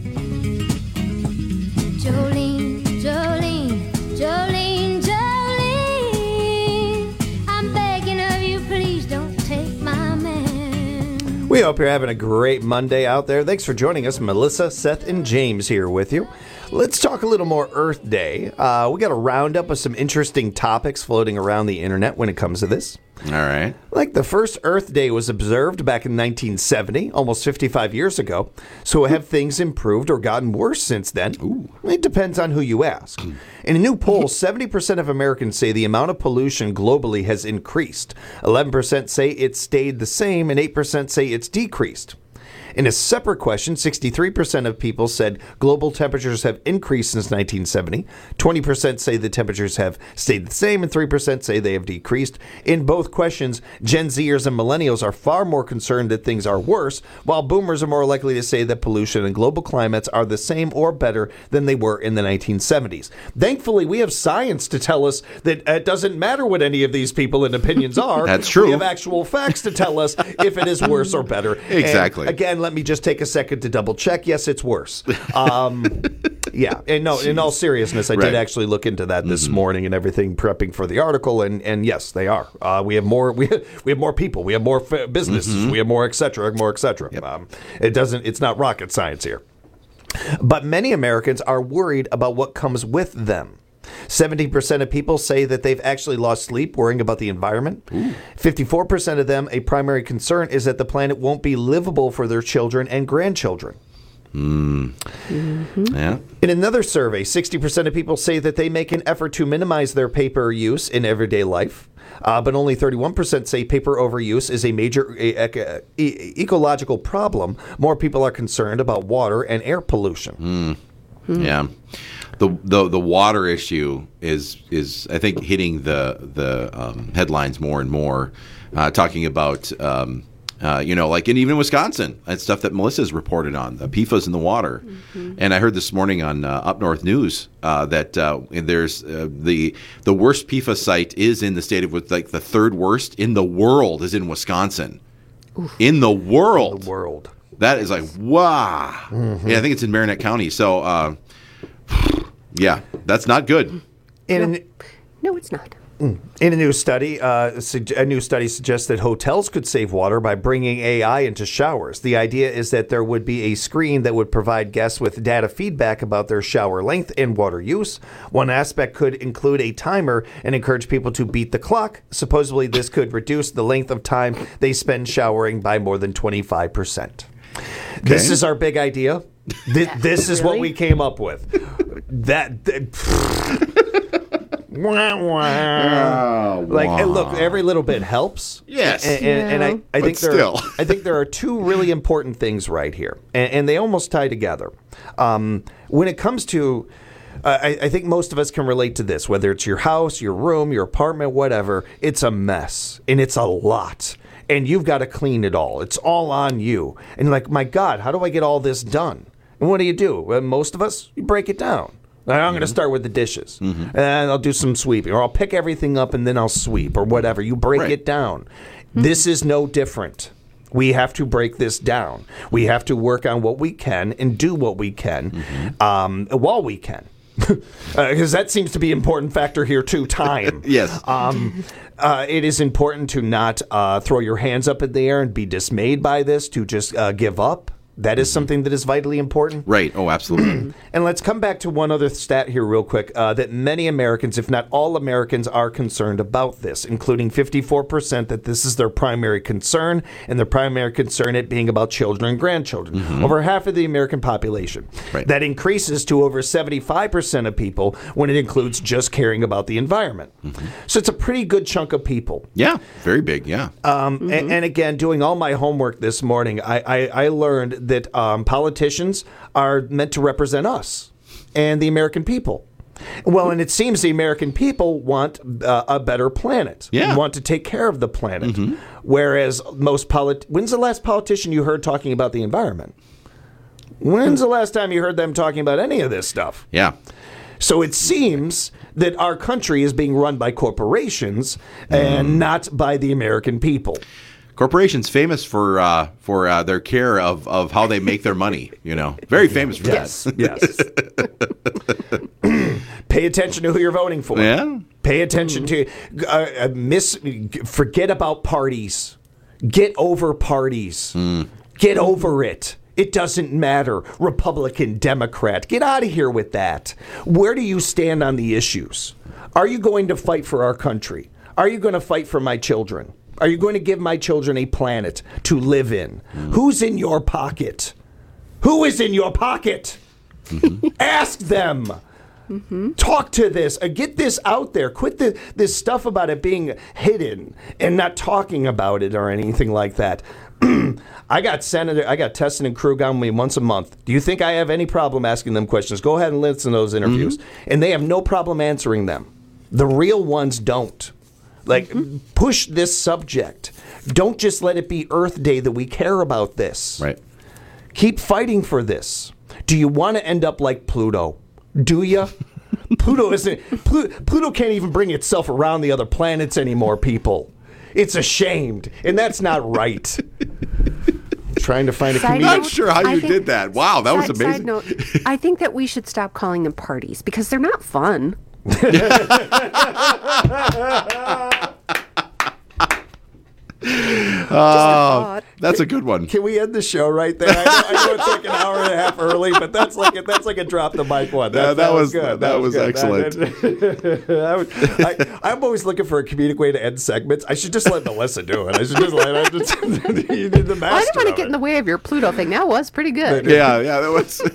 Jolene, Jolene, Jolene, Jolene, I'm begging of you, please don't take my man. We hope you're having a great Monday out there. Thanks for joining us. Melissa, Seth, and James here with you. Let's talk a little more Earth Day. We got a roundup of some interesting topics floating around the internet when it comes to this. All right. Like the first Earth Day was observed back in 1970, almost 55 years ago. So have things improved or gotten worse since then? Ooh. It depends on who you ask. In a new poll, 70% of Americans say the amount of pollution globally has increased. 11% say it's stayed the same, and 8% say it's decreased. In a separate question, 63% of people said global temperatures have increased since 1970. 20% say the temperatures have stayed the same, and 3% say they have decreased. In both questions, Gen Zers and millennials are far more concerned that things are worse, while boomers are more likely to say that pollution and global climates are the same or better than they were in the 1970s. Thankfully, we have science to tell us that it doesn't matter what any of these people and opinions are. That's true. We have actual facts to tell us if it is worse or better. Exactly. And again, let me just take a second to double check. Yes, it's worse. Yeah, and no, in all seriousness, I did actually look into that this morning and everything, prepping for the article, and yes, they are. We have more. We have more people. We have more businesses. We have more, et cetera, more, et cetera. It's not rocket science here. But many Americans are worried about what comes with them. 70% of people say that they've actually lost sleep worrying about the environment. 54% of them, a primary concern is that the planet won't be livable for their children and grandchildren. Yeah. In another survey, 60% of people say that they make an effort to minimize their paper use in everyday life. But only 31% say paper overuse is a major ecological problem. More people are concerned about water and air pollution. Yeah. The water issue is I think hitting the headlines more and more, talking about like and even in Wisconsin, that's stuff that Melissa's reported on, the PFAS in the water. And I heard this morning on Up North News that there's the worst PFAS site is in the state of the third worst in the world is in Wisconsin. In the world. That is like wow. Yeah, I think it's in Marinette County. So. Yeah, that's not good. No, it's not. In a new study, suggests that hotels could save water by bringing AI into showers. The idea is that there would be a screen that would provide guests with data feedback about their shower length and water use. One aspect could include a timer and encourage people to beat the clock. Supposedly, this could reduce the length of time they spend showering by more than 25%. This is our big idea. This is what we came up with. Look, every little bit helps. Yes, and I think there are two really important things right here, and they almost tie together. When it comes to, I think most of us can relate to this. Whether it's your house, your room, your apartment, whatever, it's a mess, and it's a lot. And you've got to clean it all. It's all on you. And like, my God, how do I get all this done? And what do? Well, most of us, you break it down. I'm going to start with the dishes, and I'll do some sweeping, or I'll pick everything up and then I'll sweep, or whatever. You break it down. This is no different. We have to break this down. We have to work on what we can and do what we can while we can. Because that seems to be an important factor here, too, time. Yes. It is important to not throw your hands up in the air and be dismayed by this, to just give up. That is something that is vitally important. Right. Oh, absolutely. And let's come back to one other stat here real quick, that many Americans, if not all Americans, are concerned about this, including 54% that this is their primary concern, and their primary concern it being about children and grandchildren. Over half of the American population. Right. That increases to over 75% of people when it includes just caring about the environment. So it's a pretty good chunk of people. Yeah, very big, yeah. And again, doing all my homework this morning, I learned that politicians are meant to represent us and the American people. Well, and it seems the American people want a better planet. Yeah. Want to take care of the planet. Whereas when's the last politician you heard talking about the environment? When's the last time you heard them talking about any of this stuff? Yeah. So it seems that our country is being run by corporations and not by the American people. Corporations famous for their care of how they make their money, Very famous for that. Yes. Pay attention to who you're voting for. Yeah. Pay attention to forget about parties. Get over parties. Get over it. It doesn't matter. Republican, Democrat. Get out of here with that. Where do you stand on the issues? Are you going to fight for our country? Are you going to fight for my children? Are you going to give my children a planet to live in? Who's in your pocket? Who is in your pocket? Ask them. Talk to this. Get this out there. Quit this stuff about it being hidden and not talking about it or anything like that. I got Tessin and Krug on me once a month. Do you think I have any problem asking them questions? Go ahead and listen to those interviews. And they have no problem answering them. The real ones don't. Push this subject. Don't just let it be Earth Day that we care about this. Right. Keep fighting for this. Do you want to end up like Pluto? Do you? Pluto can't even bring itself around the other planets anymore, people. It's ashamed, and that's not right. trying to find a I'm comedic. not sure how you did that. Wow, that was amazing. Side note, I think that we should stop calling them parties because they're not fun. Oh, that's a good one. Can we end the show right there? I know it's like an hour and a half early, but that's like a drop the mic one. That was good. That was good. excellent. I'm always looking for a comedic way to end segments. I should just let Melissa do it. I should just let her. You did the master. I didn't want to get in the way of your Pluto thing. That was pretty good. Yeah, that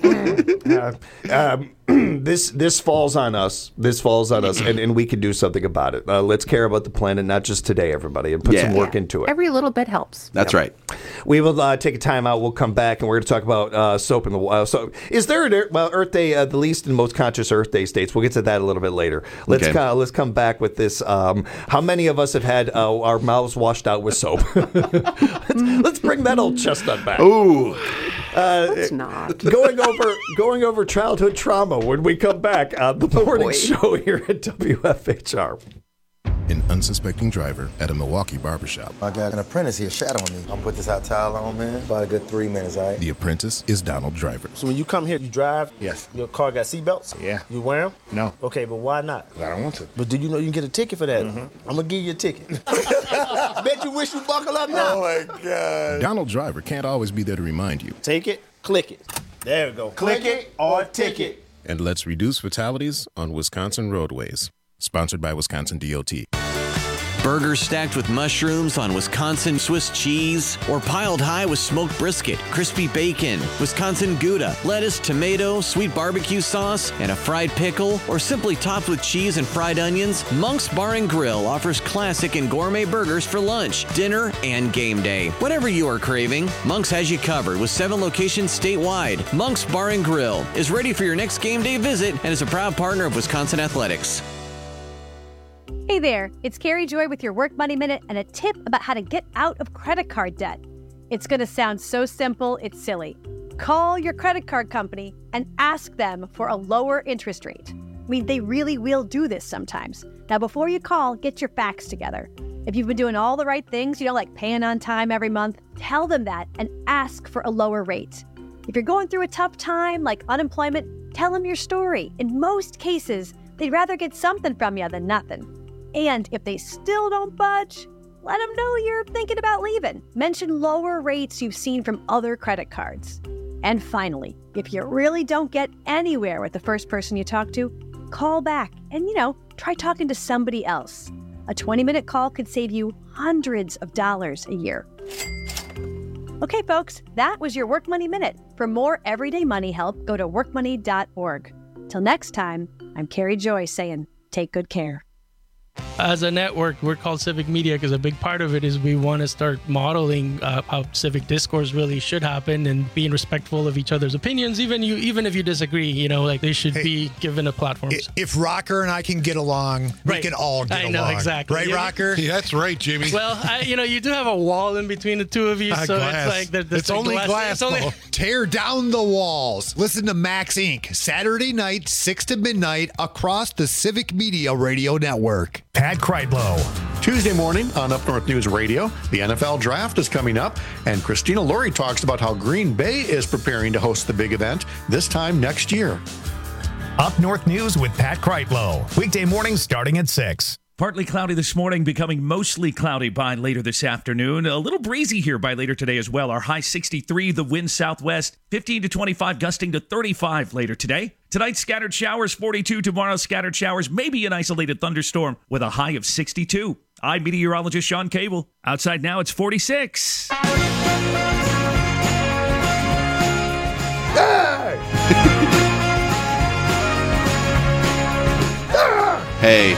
was. This falls on us. This falls on us, and we can do something about it. Let's care about the planet, not just today, everybody, and put some work into it. Every little bit helps. That's right. We will take a time out. We'll come back, and we're going to talk about soap in the wild. So, is there an Earth Day, the least and most conscious Earth Day states? We'll get to that a little bit later. Let's come back with this. How many of us have had our mouths washed out with soap? let's bring that old chestnut back. Ooh. Let's not. Going over childhood trauma when we come back on the morning show here at WFHR. An unsuspecting driver at a Milwaukee barbershop. I got an apprentice here shadowing me. I'm gonna put this hot towel on, man. About a good 3 minutes, all right? The apprentice is Donald Driver. So when you come here, you drive? Yes. Your car got seatbelts? Yeah. You wear them? No. Okay, but why not? I don't want to. But do you know you can get a ticket for that? I'm gonna give you a ticket. Bet you wish you buckle up now. Oh my God. Donald Driver can't always be there to remind you. Take it, click it. There we go. Click it or ticket. And let's reduce fatalities on Wisconsin roadways. Sponsored by Wisconsin DOT. Burgers stacked with mushrooms on Wisconsin Swiss cheese, or piled high with smoked brisket, crispy bacon, Wisconsin Gouda, lettuce, tomato, sweet barbecue sauce, and a fried pickle, or simply topped with cheese and fried onions, Monk's Bar and Grill offers classic and gourmet burgers for lunch, dinner, and game day. Whatever you are craving, Monk's has you covered with 7 locations statewide. Monk's Bar and Grill is ready for your next game day visit and is a proud partner of Wisconsin Athletics. Hey there, it's Carrie Joy with your Work Money Minute and a tip about how to get out of credit card debt. It's going to sound so simple, it's silly. Call your credit card company and ask them for a lower interest rate. I mean, they really will do this sometimes. Now, before you call, get your facts together. If you've been doing all the right things, like paying on time every month, tell them that and ask for a lower rate. If you're going through a tough time like unemployment, tell them your story. In most cases, they'd rather get something from you than nothing. And if they still don't budge, let them know you're thinking about leaving. Mention lower rates you've seen from other credit cards. And finally, if you really don't get anywhere with the first person you talk to, call back and, try talking to somebody else. A 20-minute call could save you hundreds of dollars a year. Okay, folks, that was your Work Money Minute. For more everyday money help, go to workmoney.org. Till next time, I'm Carrie Joy saying, take good care. As a network, we're called Civic Media because a big part of it is we want to start modeling how civic discourse really should happen and being respectful of each other's opinions, even if you disagree. They should be given a platform. If Rocker and I can get along, we can all get along. I know, exactly. Right, Rocker? Yeah, that's right, Jimmy. Well, you do have a wall in between the two of you, so glass. it's like it's only glass. Tear down the walls. Listen to Max Inc. Saturday night, 6 to midnight, across the Civic Media Radio Network. Pat Kreitlow. Tuesday morning on Up North News Radio, the NFL Draft is coming up, and Christina Laurie talks about how Green Bay is preparing to host the big event this time next year. Up North News with Pat Kreitlow. Weekday mornings starting at 6. Partly cloudy this morning, becoming mostly cloudy by later this afternoon. A little breezy here by later today as well. Our high 63, the wind southwest, 15 to 25, gusting to 35 later today. Tonight, scattered showers, 42. Tomorrow, scattered showers, maybe an isolated thunderstorm with a high of 62. I'm meteorologist Sean Cable. Outside now, it's 46. Hey.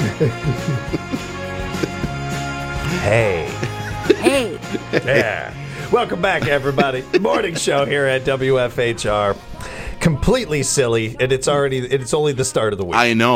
Hey. Yeah. Welcome back, everybody. The morning show here at WFHR. Completely silly, and it's only the start of the week. I know.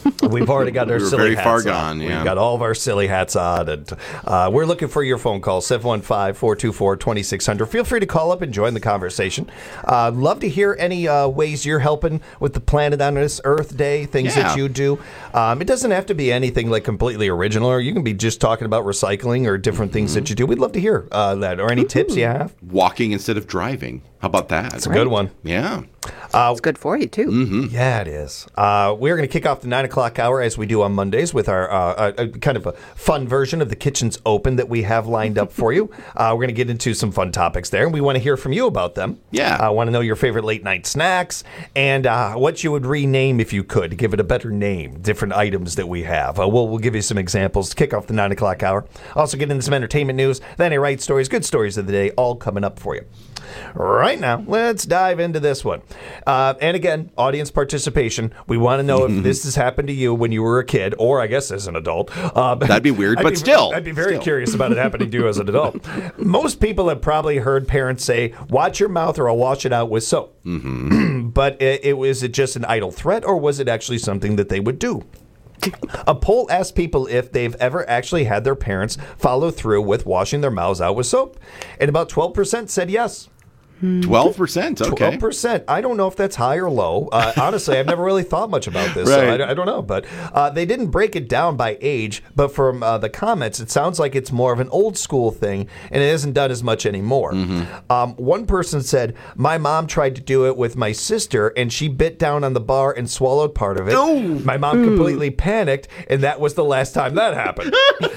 We've already got our We were silly very hats far on. gone, yeah. We've got all of our silly hats on, and we're looking for your phone call, 715-424-2600. Feel free to call up and join the conversation. Love to hear any ways you're helping with the Planet on this Earth Day, things that you do. It doesn't have to be anything like completely original, or you can be just talking about recycling or different things that you do. We'd love to hear that, or any tips you have. Walking instead of driving. How about that? That's a good one. Yeah. It's good for you, too. Mm-hmm. Yeah, it is. We're going to kick off the 9 o'clock hour as we do on Mondays with our kind of a fun version of the Kitchen's Open that we have lined up for you. We're going to get into some fun topics there, and we want to hear from you about them. Yeah. I want to know your favorite late night snacks and what you would rename if you could, give it a better name, different items that we have. We'll give you some examples to kick off the 9 o'clock hour. Also get into some entertainment news, then a right stories, good stories of the day, all coming up for you. Right now, let's dive into this one. And again, audience participation. We want to know if this has happened to you when you were a kid, or I guess as an adult. That'd be weird, but still. I'd be very curious about it happening to you as an adult. Most people have probably heard parents say, watch your mouth or I'll wash it out with soap. But was it just an idle threat, or was it actually something that they would do? A poll asked people if they've ever actually had their parents follow through with washing their mouths out with soap. And about 12% said yes. 12%, okay. 12%. I don't know if that's high or low. Honestly, I've never really thought much about this, Right. so I don't know. But they didn't break it down by age, but from the comments, it sounds like it's more of an old school thing, and it isn't done as much anymore. One person said, my mom tried to do it with my sister, and she bit down on the bar and swallowed part of it. My mom completely panicked, and that was the last time that happened.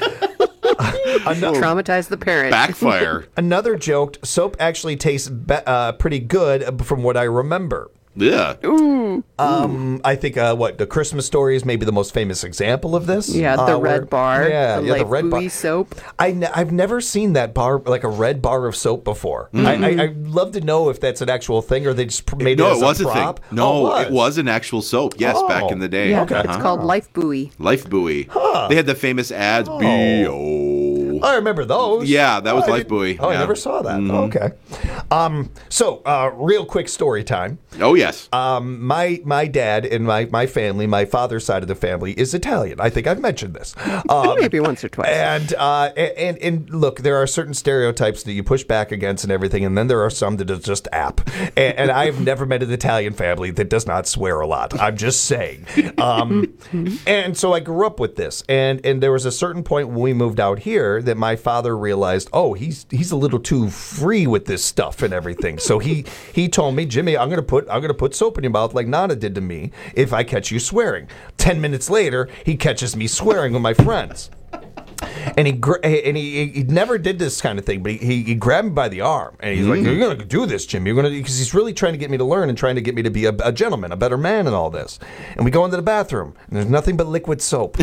Traumatized the parent. Backfire. Another joked, soap actually tastes pretty good from what I remember. Yeah. I think the Christmas Story is maybe the most famous example of this. Yeah, the red bar. Yeah, the the red bar. Buoy soap. I've never seen that bar, like a red bar of soap before. I'd love to know if that's an actual thing or they just made it as a prop. Thing. No, it was an actual soap. Yes, back in the day. Yeah, it's called Life Buoy. Life Buoy. They had the famous ads. B-O. I remember those. Yeah, that was Life Buoy. Oh, I never saw that. Okay. So, real quick story time. Oh, yes. My dad and my family, my father's side of the family, is Italian. I think I've mentioned this. Maybe once or twice. And look, there are certain stereotypes that you push back against and everything, and then there are some that are just apt. And I've never met an Italian family that does not swear a lot. I'm just saying. And so I grew up with this. And there was a certain point when we moved out here that my father realized, he's a little too free with this stuff and everything. So he told me, Jimmy, I'm gonna put soap in your mouth like Nana did to me if I catch you swearing. 10 minutes later, he catches me swearing with my friends. And he never did this kind of thing, but he grabbed me by the arm and he's like, "You're gonna do this, Jimmy. You're gonna," because he's really trying to get me to learn and trying to get me to be a gentleman, a better man, and all this. And we go into the bathroom and there's nothing but liquid soap.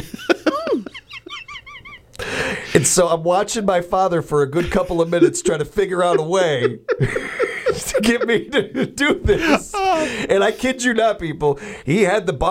And so I'm watching my father for a good couple of minutes trying to figure out a way to get me to do this. And I kid you not, people, he had the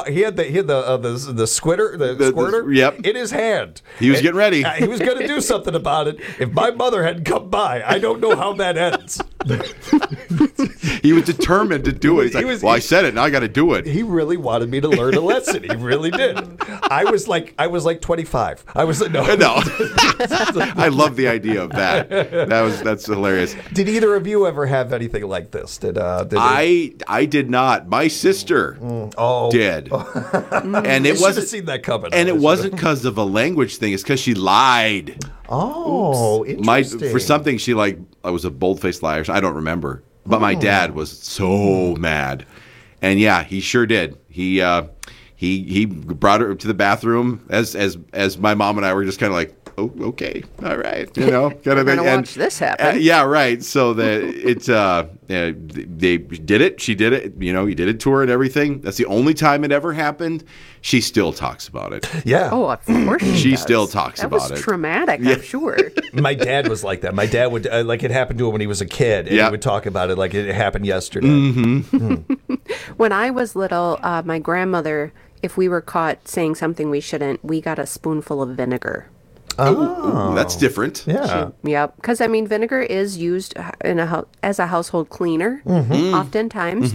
squirter yep. in his hand. He was getting ready. He was going to do something about it. If my mother hadn't come by, I don't know how that ends. He was determined to do it. He's like, I said it, now I got to do it. He really wanted me to learn a lesson. He really did. I was like 25. I was like, no. I love the idea of that. That's hilarious. Did either of you ever have anything like this? I did not. My sister did. And it wasn't seen that coming. And it wasn't because of a language thing. It's because she lied. Oh, interesting. For something she I was a bold-faced liar. I don't remember. But my dad was so mad. And yeah, he sure did. He brought her to the bathroom as my mom and I were just kind of like, oh, okay, all right, kind of thing. We're gonna watch this happen. Yeah, right. So that they did it. She did it. He did it to her and everything. That's the only time it ever happened. She still talks about it. Yeah. Oh, of course she still talks about it. That was traumatic, I'm sure. My dad was like that. My dad would it happened to him when he was a kid, and he would talk about it like it happened yesterday. When I was little, my grandmother, if we were caught saying something we shouldn't, we got a spoonful of vinegar. Oh, that's different. Yeah. Yep. Because, vinegar is used as a household cleaner oftentimes.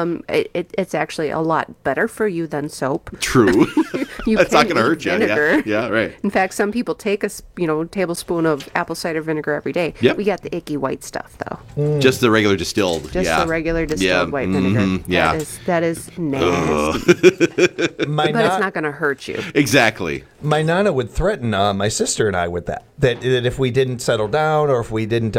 It's actually a lot better for you than soap. True. That's not can going to hurt eat you. vinegar. Yeah, right. In fact, some people take a tablespoon of apple cider vinegar every day. Yep. We got the icky white stuff, though. Just the regular distilled. Just the regular distilled white vinegar. Yeah. That is nasty. But it's not going to hurt you. Exactly. My nana would threaten my sister and I with that if we didn't settle down or if we didn't,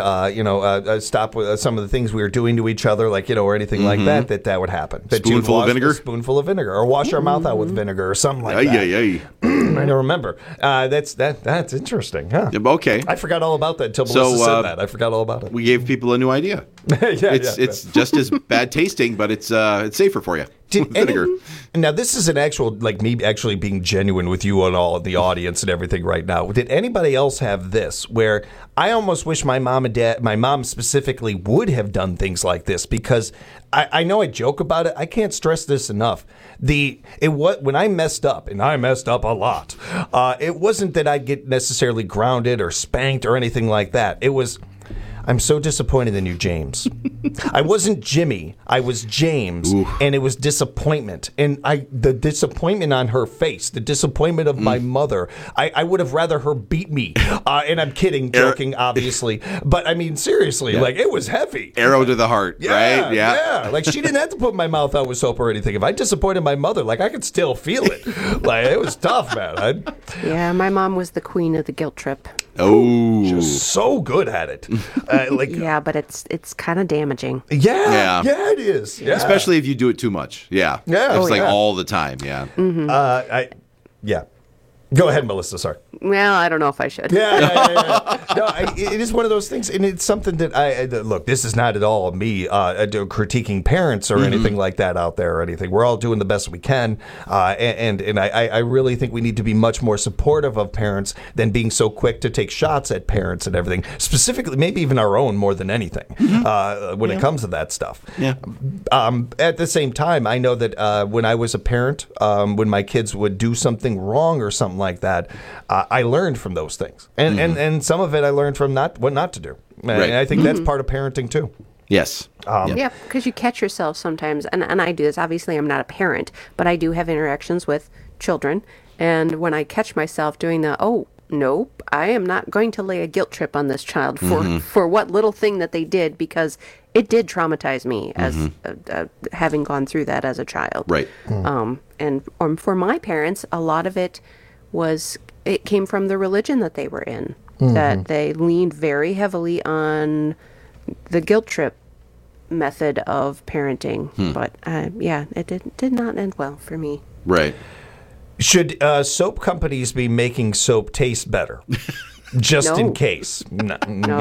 stop with some of the things we were doing to each other, or anything like that would happen. That Spoonful of vinegar? A spoonful of vinegar, or wash our mouth out with vinegar, or something like that. I don't remember. That's interesting, huh? Okay. I forgot all about that until Melissa said that. I forgot all about it. We gave people a new idea. It's just as bad tasting, but it's safer for you. Vinegar. Now, this is an actual, me actually being genuine with you and all of the audience and everything right now. Did anybody else have this where I almost wish my mom specifically would have done things like this? Because I know I joke about it. I can't stress this enough. When I messed up, and I messed up a lot, it wasn't that I'd get necessarily grounded or spanked or anything like that. It was, I'm so disappointed in you, James. I wasn't Jimmy. I was James. Ooh. And it was disappointment. And the disappointment on her face, the disappointment of my mother, I would have rather her beat me. And I'm kidding, joking, obviously. But, it was heavy. Arrow to the heart, right? Yeah. She didn't have to put my mouth out with soap or anything. If I disappointed my mother, I could still feel it. It was tough, man. Yeah, my mom was the queen of the guilt trip. Oh. Just so good at it. Yeah, but it's kind of damaging. Yeah, it is. Yeah. Especially if you do it too much. Yeah. It's all the time. Yeah. Mm-hmm. Yeah. Go ahead, Melissa. Sorry. Well, I don't know if I should. Yeah. No, it is one of those things, and it's something that look, this is not at all me critiquing parents or anything like that out there or anything. We're all doing the best we can, and I really think we need to be much more supportive of parents than being so quick to take shots at parents and everything, specifically maybe even our own more than anything when it comes to that stuff. Yeah. At the same time, I know that when I was a parent, when my kids would do something wrong or something like that, I learned from those things, and some of it I learned from what not to do. And I think that's part of parenting too. Yes. Yeah, because you catch yourself sometimes, and I do this. Obviously, I'm not a parent, but I do have interactions with children, and when I catch myself doing nope, I am not going to lay a guilt trip on this child for what little thing that they did, because it did traumatize me as having gone through that as a child. Right. And for my parents, a lot of it came from the religion that they were in, that they leaned very heavily on the guilt trip method of parenting. But it did not end well for me. Right. Should soap companies be making soap taste better? Just in case. No.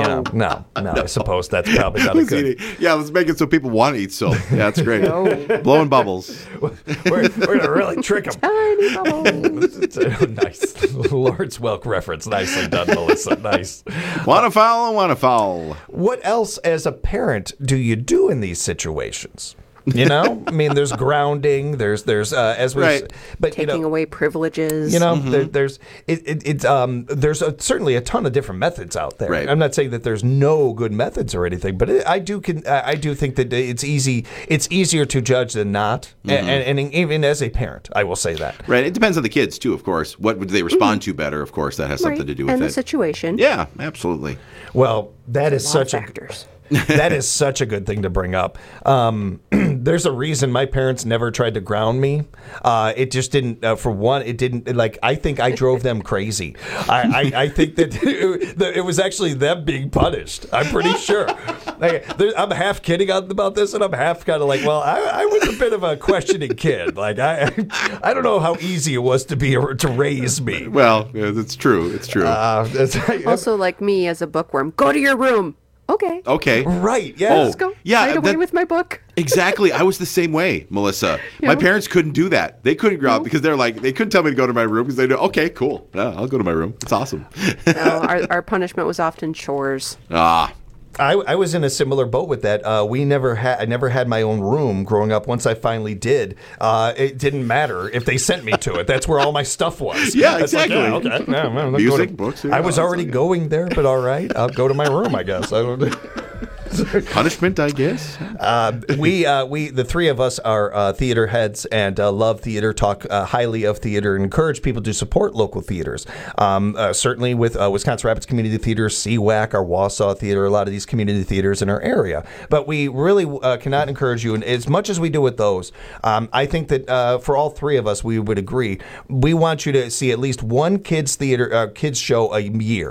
I suppose that's probably not a good. Yeah, let's make it so people want to eat soap. Yeah, that's great. Blowing bubbles. We're going to really trick them. Tiny bubbles. Nice. Lawrence Welk reference. Nicely done, Melissa. Nice. Want a foul. What else as a parent do you do in these situations? There's grounding. There's as we, but taking away privileges. There's certainly a ton of different methods out there. Right. I'm not saying that there's no good methods or anything, but I do think that it's easier to judge than not, and even as a parent, I will say that. Right. It depends on the kids too, of course. What would they respond to better? Of course, that has something to do with and it. the situation. Yeah, absolutely. Well, that is such factors. That is such a good thing to bring up. There's a reason my parents never tried to ground me. It just didn't. For one, it didn't. I think I drove them crazy. I think that it was actually them being punished. I'm pretty sure. I'm half kidding about this, and I'm half kind of I was a bit of a questioning kid. I don't know how easy it was to raise me. Well, it's true. It's true. Also, like me as a bookworm, go to your room. Okay. Right. Yeah. Let's go. Yeah. Right away with my book. Exactly. I was the same way, Melissa. My parents couldn't do that. They couldn't ground because they couldn't tell me to go to my room because they know, okay, cool. Yeah, I'll go to my room. It's awesome. No, our punishment was often chores. I was in a similar boat with that. I never had my own room growing up. Once I finally did, it didn't matter if they sent me to it. That's where all my stuff was. Yeah, It's like, exactly. okay. Yeah, well, Music, books. I was already going there, but all right. I'll go to my room, I guess. I don't. Punishment, I guess. We the three of us are theater heads and love theater, talk highly of theater, and encourage people to support local theaters. Certainly with Wisconsin Rapids Community Theater, CWAC, our Wausau Theater, a lot of these community theaters in our area. But we really cannot encourage you, and as much as we do with those, I think that for all three of us, we would agree, we want you to see at least one kids show a year.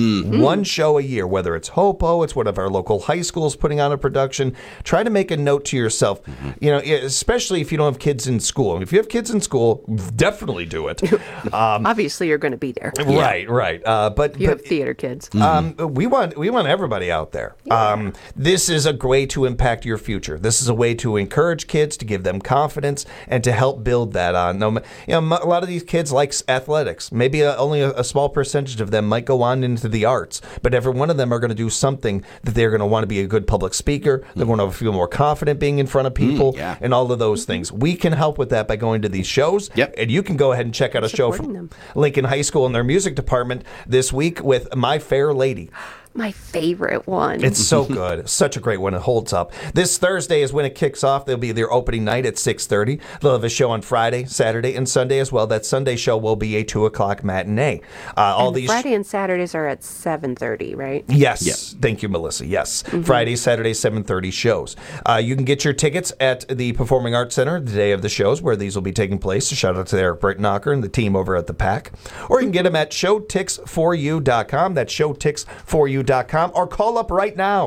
One show a year, whether it's HOPO, it's one of our local high schools putting on a production. Try to make a note to yourself, especially if you don't have kids in school. If you have kids in school, definitely do it. Obviously, you're going to be there. Right. But you have theater kids. We want everybody out there. Yeah. This is a way to impact your future. This is a way to encourage kids, to give them confidence, and to help build that on. A lot of these kids like athletics. Maybe only a small percentage of them might go on into the arts, but every one of them are going to do something that they're going to want to be a good public speaker. They're going to feel more confident being in front of people, and all of those things. We can help with that by going to these shows. And you can go ahead and check out a show from Lincoln High School and their music department this week with My Fair Lady. My favorite one. It's so good. Such a great one. It holds up. This Thursday is when it kicks off. They'll be their opening night at 6:30. They'll have a show on Friday, Saturday, and Sunday as well. That Sunday show will be a 2 o'clock matinee. Friday and Saturdays are at 7:30, right? Yes. Thank you, Melissa. Yes. Friday, Saturday, 7:30 shows. You can get your tickets at the Performing Arts Center the day of the shows where these will be taking place. So shout out to Eric Brittenacher and the team over at the PAC. Or you can get them at showtix4u.com. That's showtix4u.com. Or call up right now.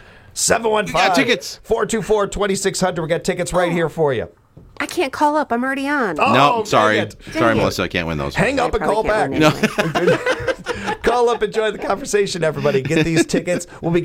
715-424-2600. We got tickets right here for you. I can't call up. I'm already on. No, sorry. Sorry, Melissa. I can't win those. Hang up and call back. No. Call up and join the conversation, everybody. Get these tickets. We'll be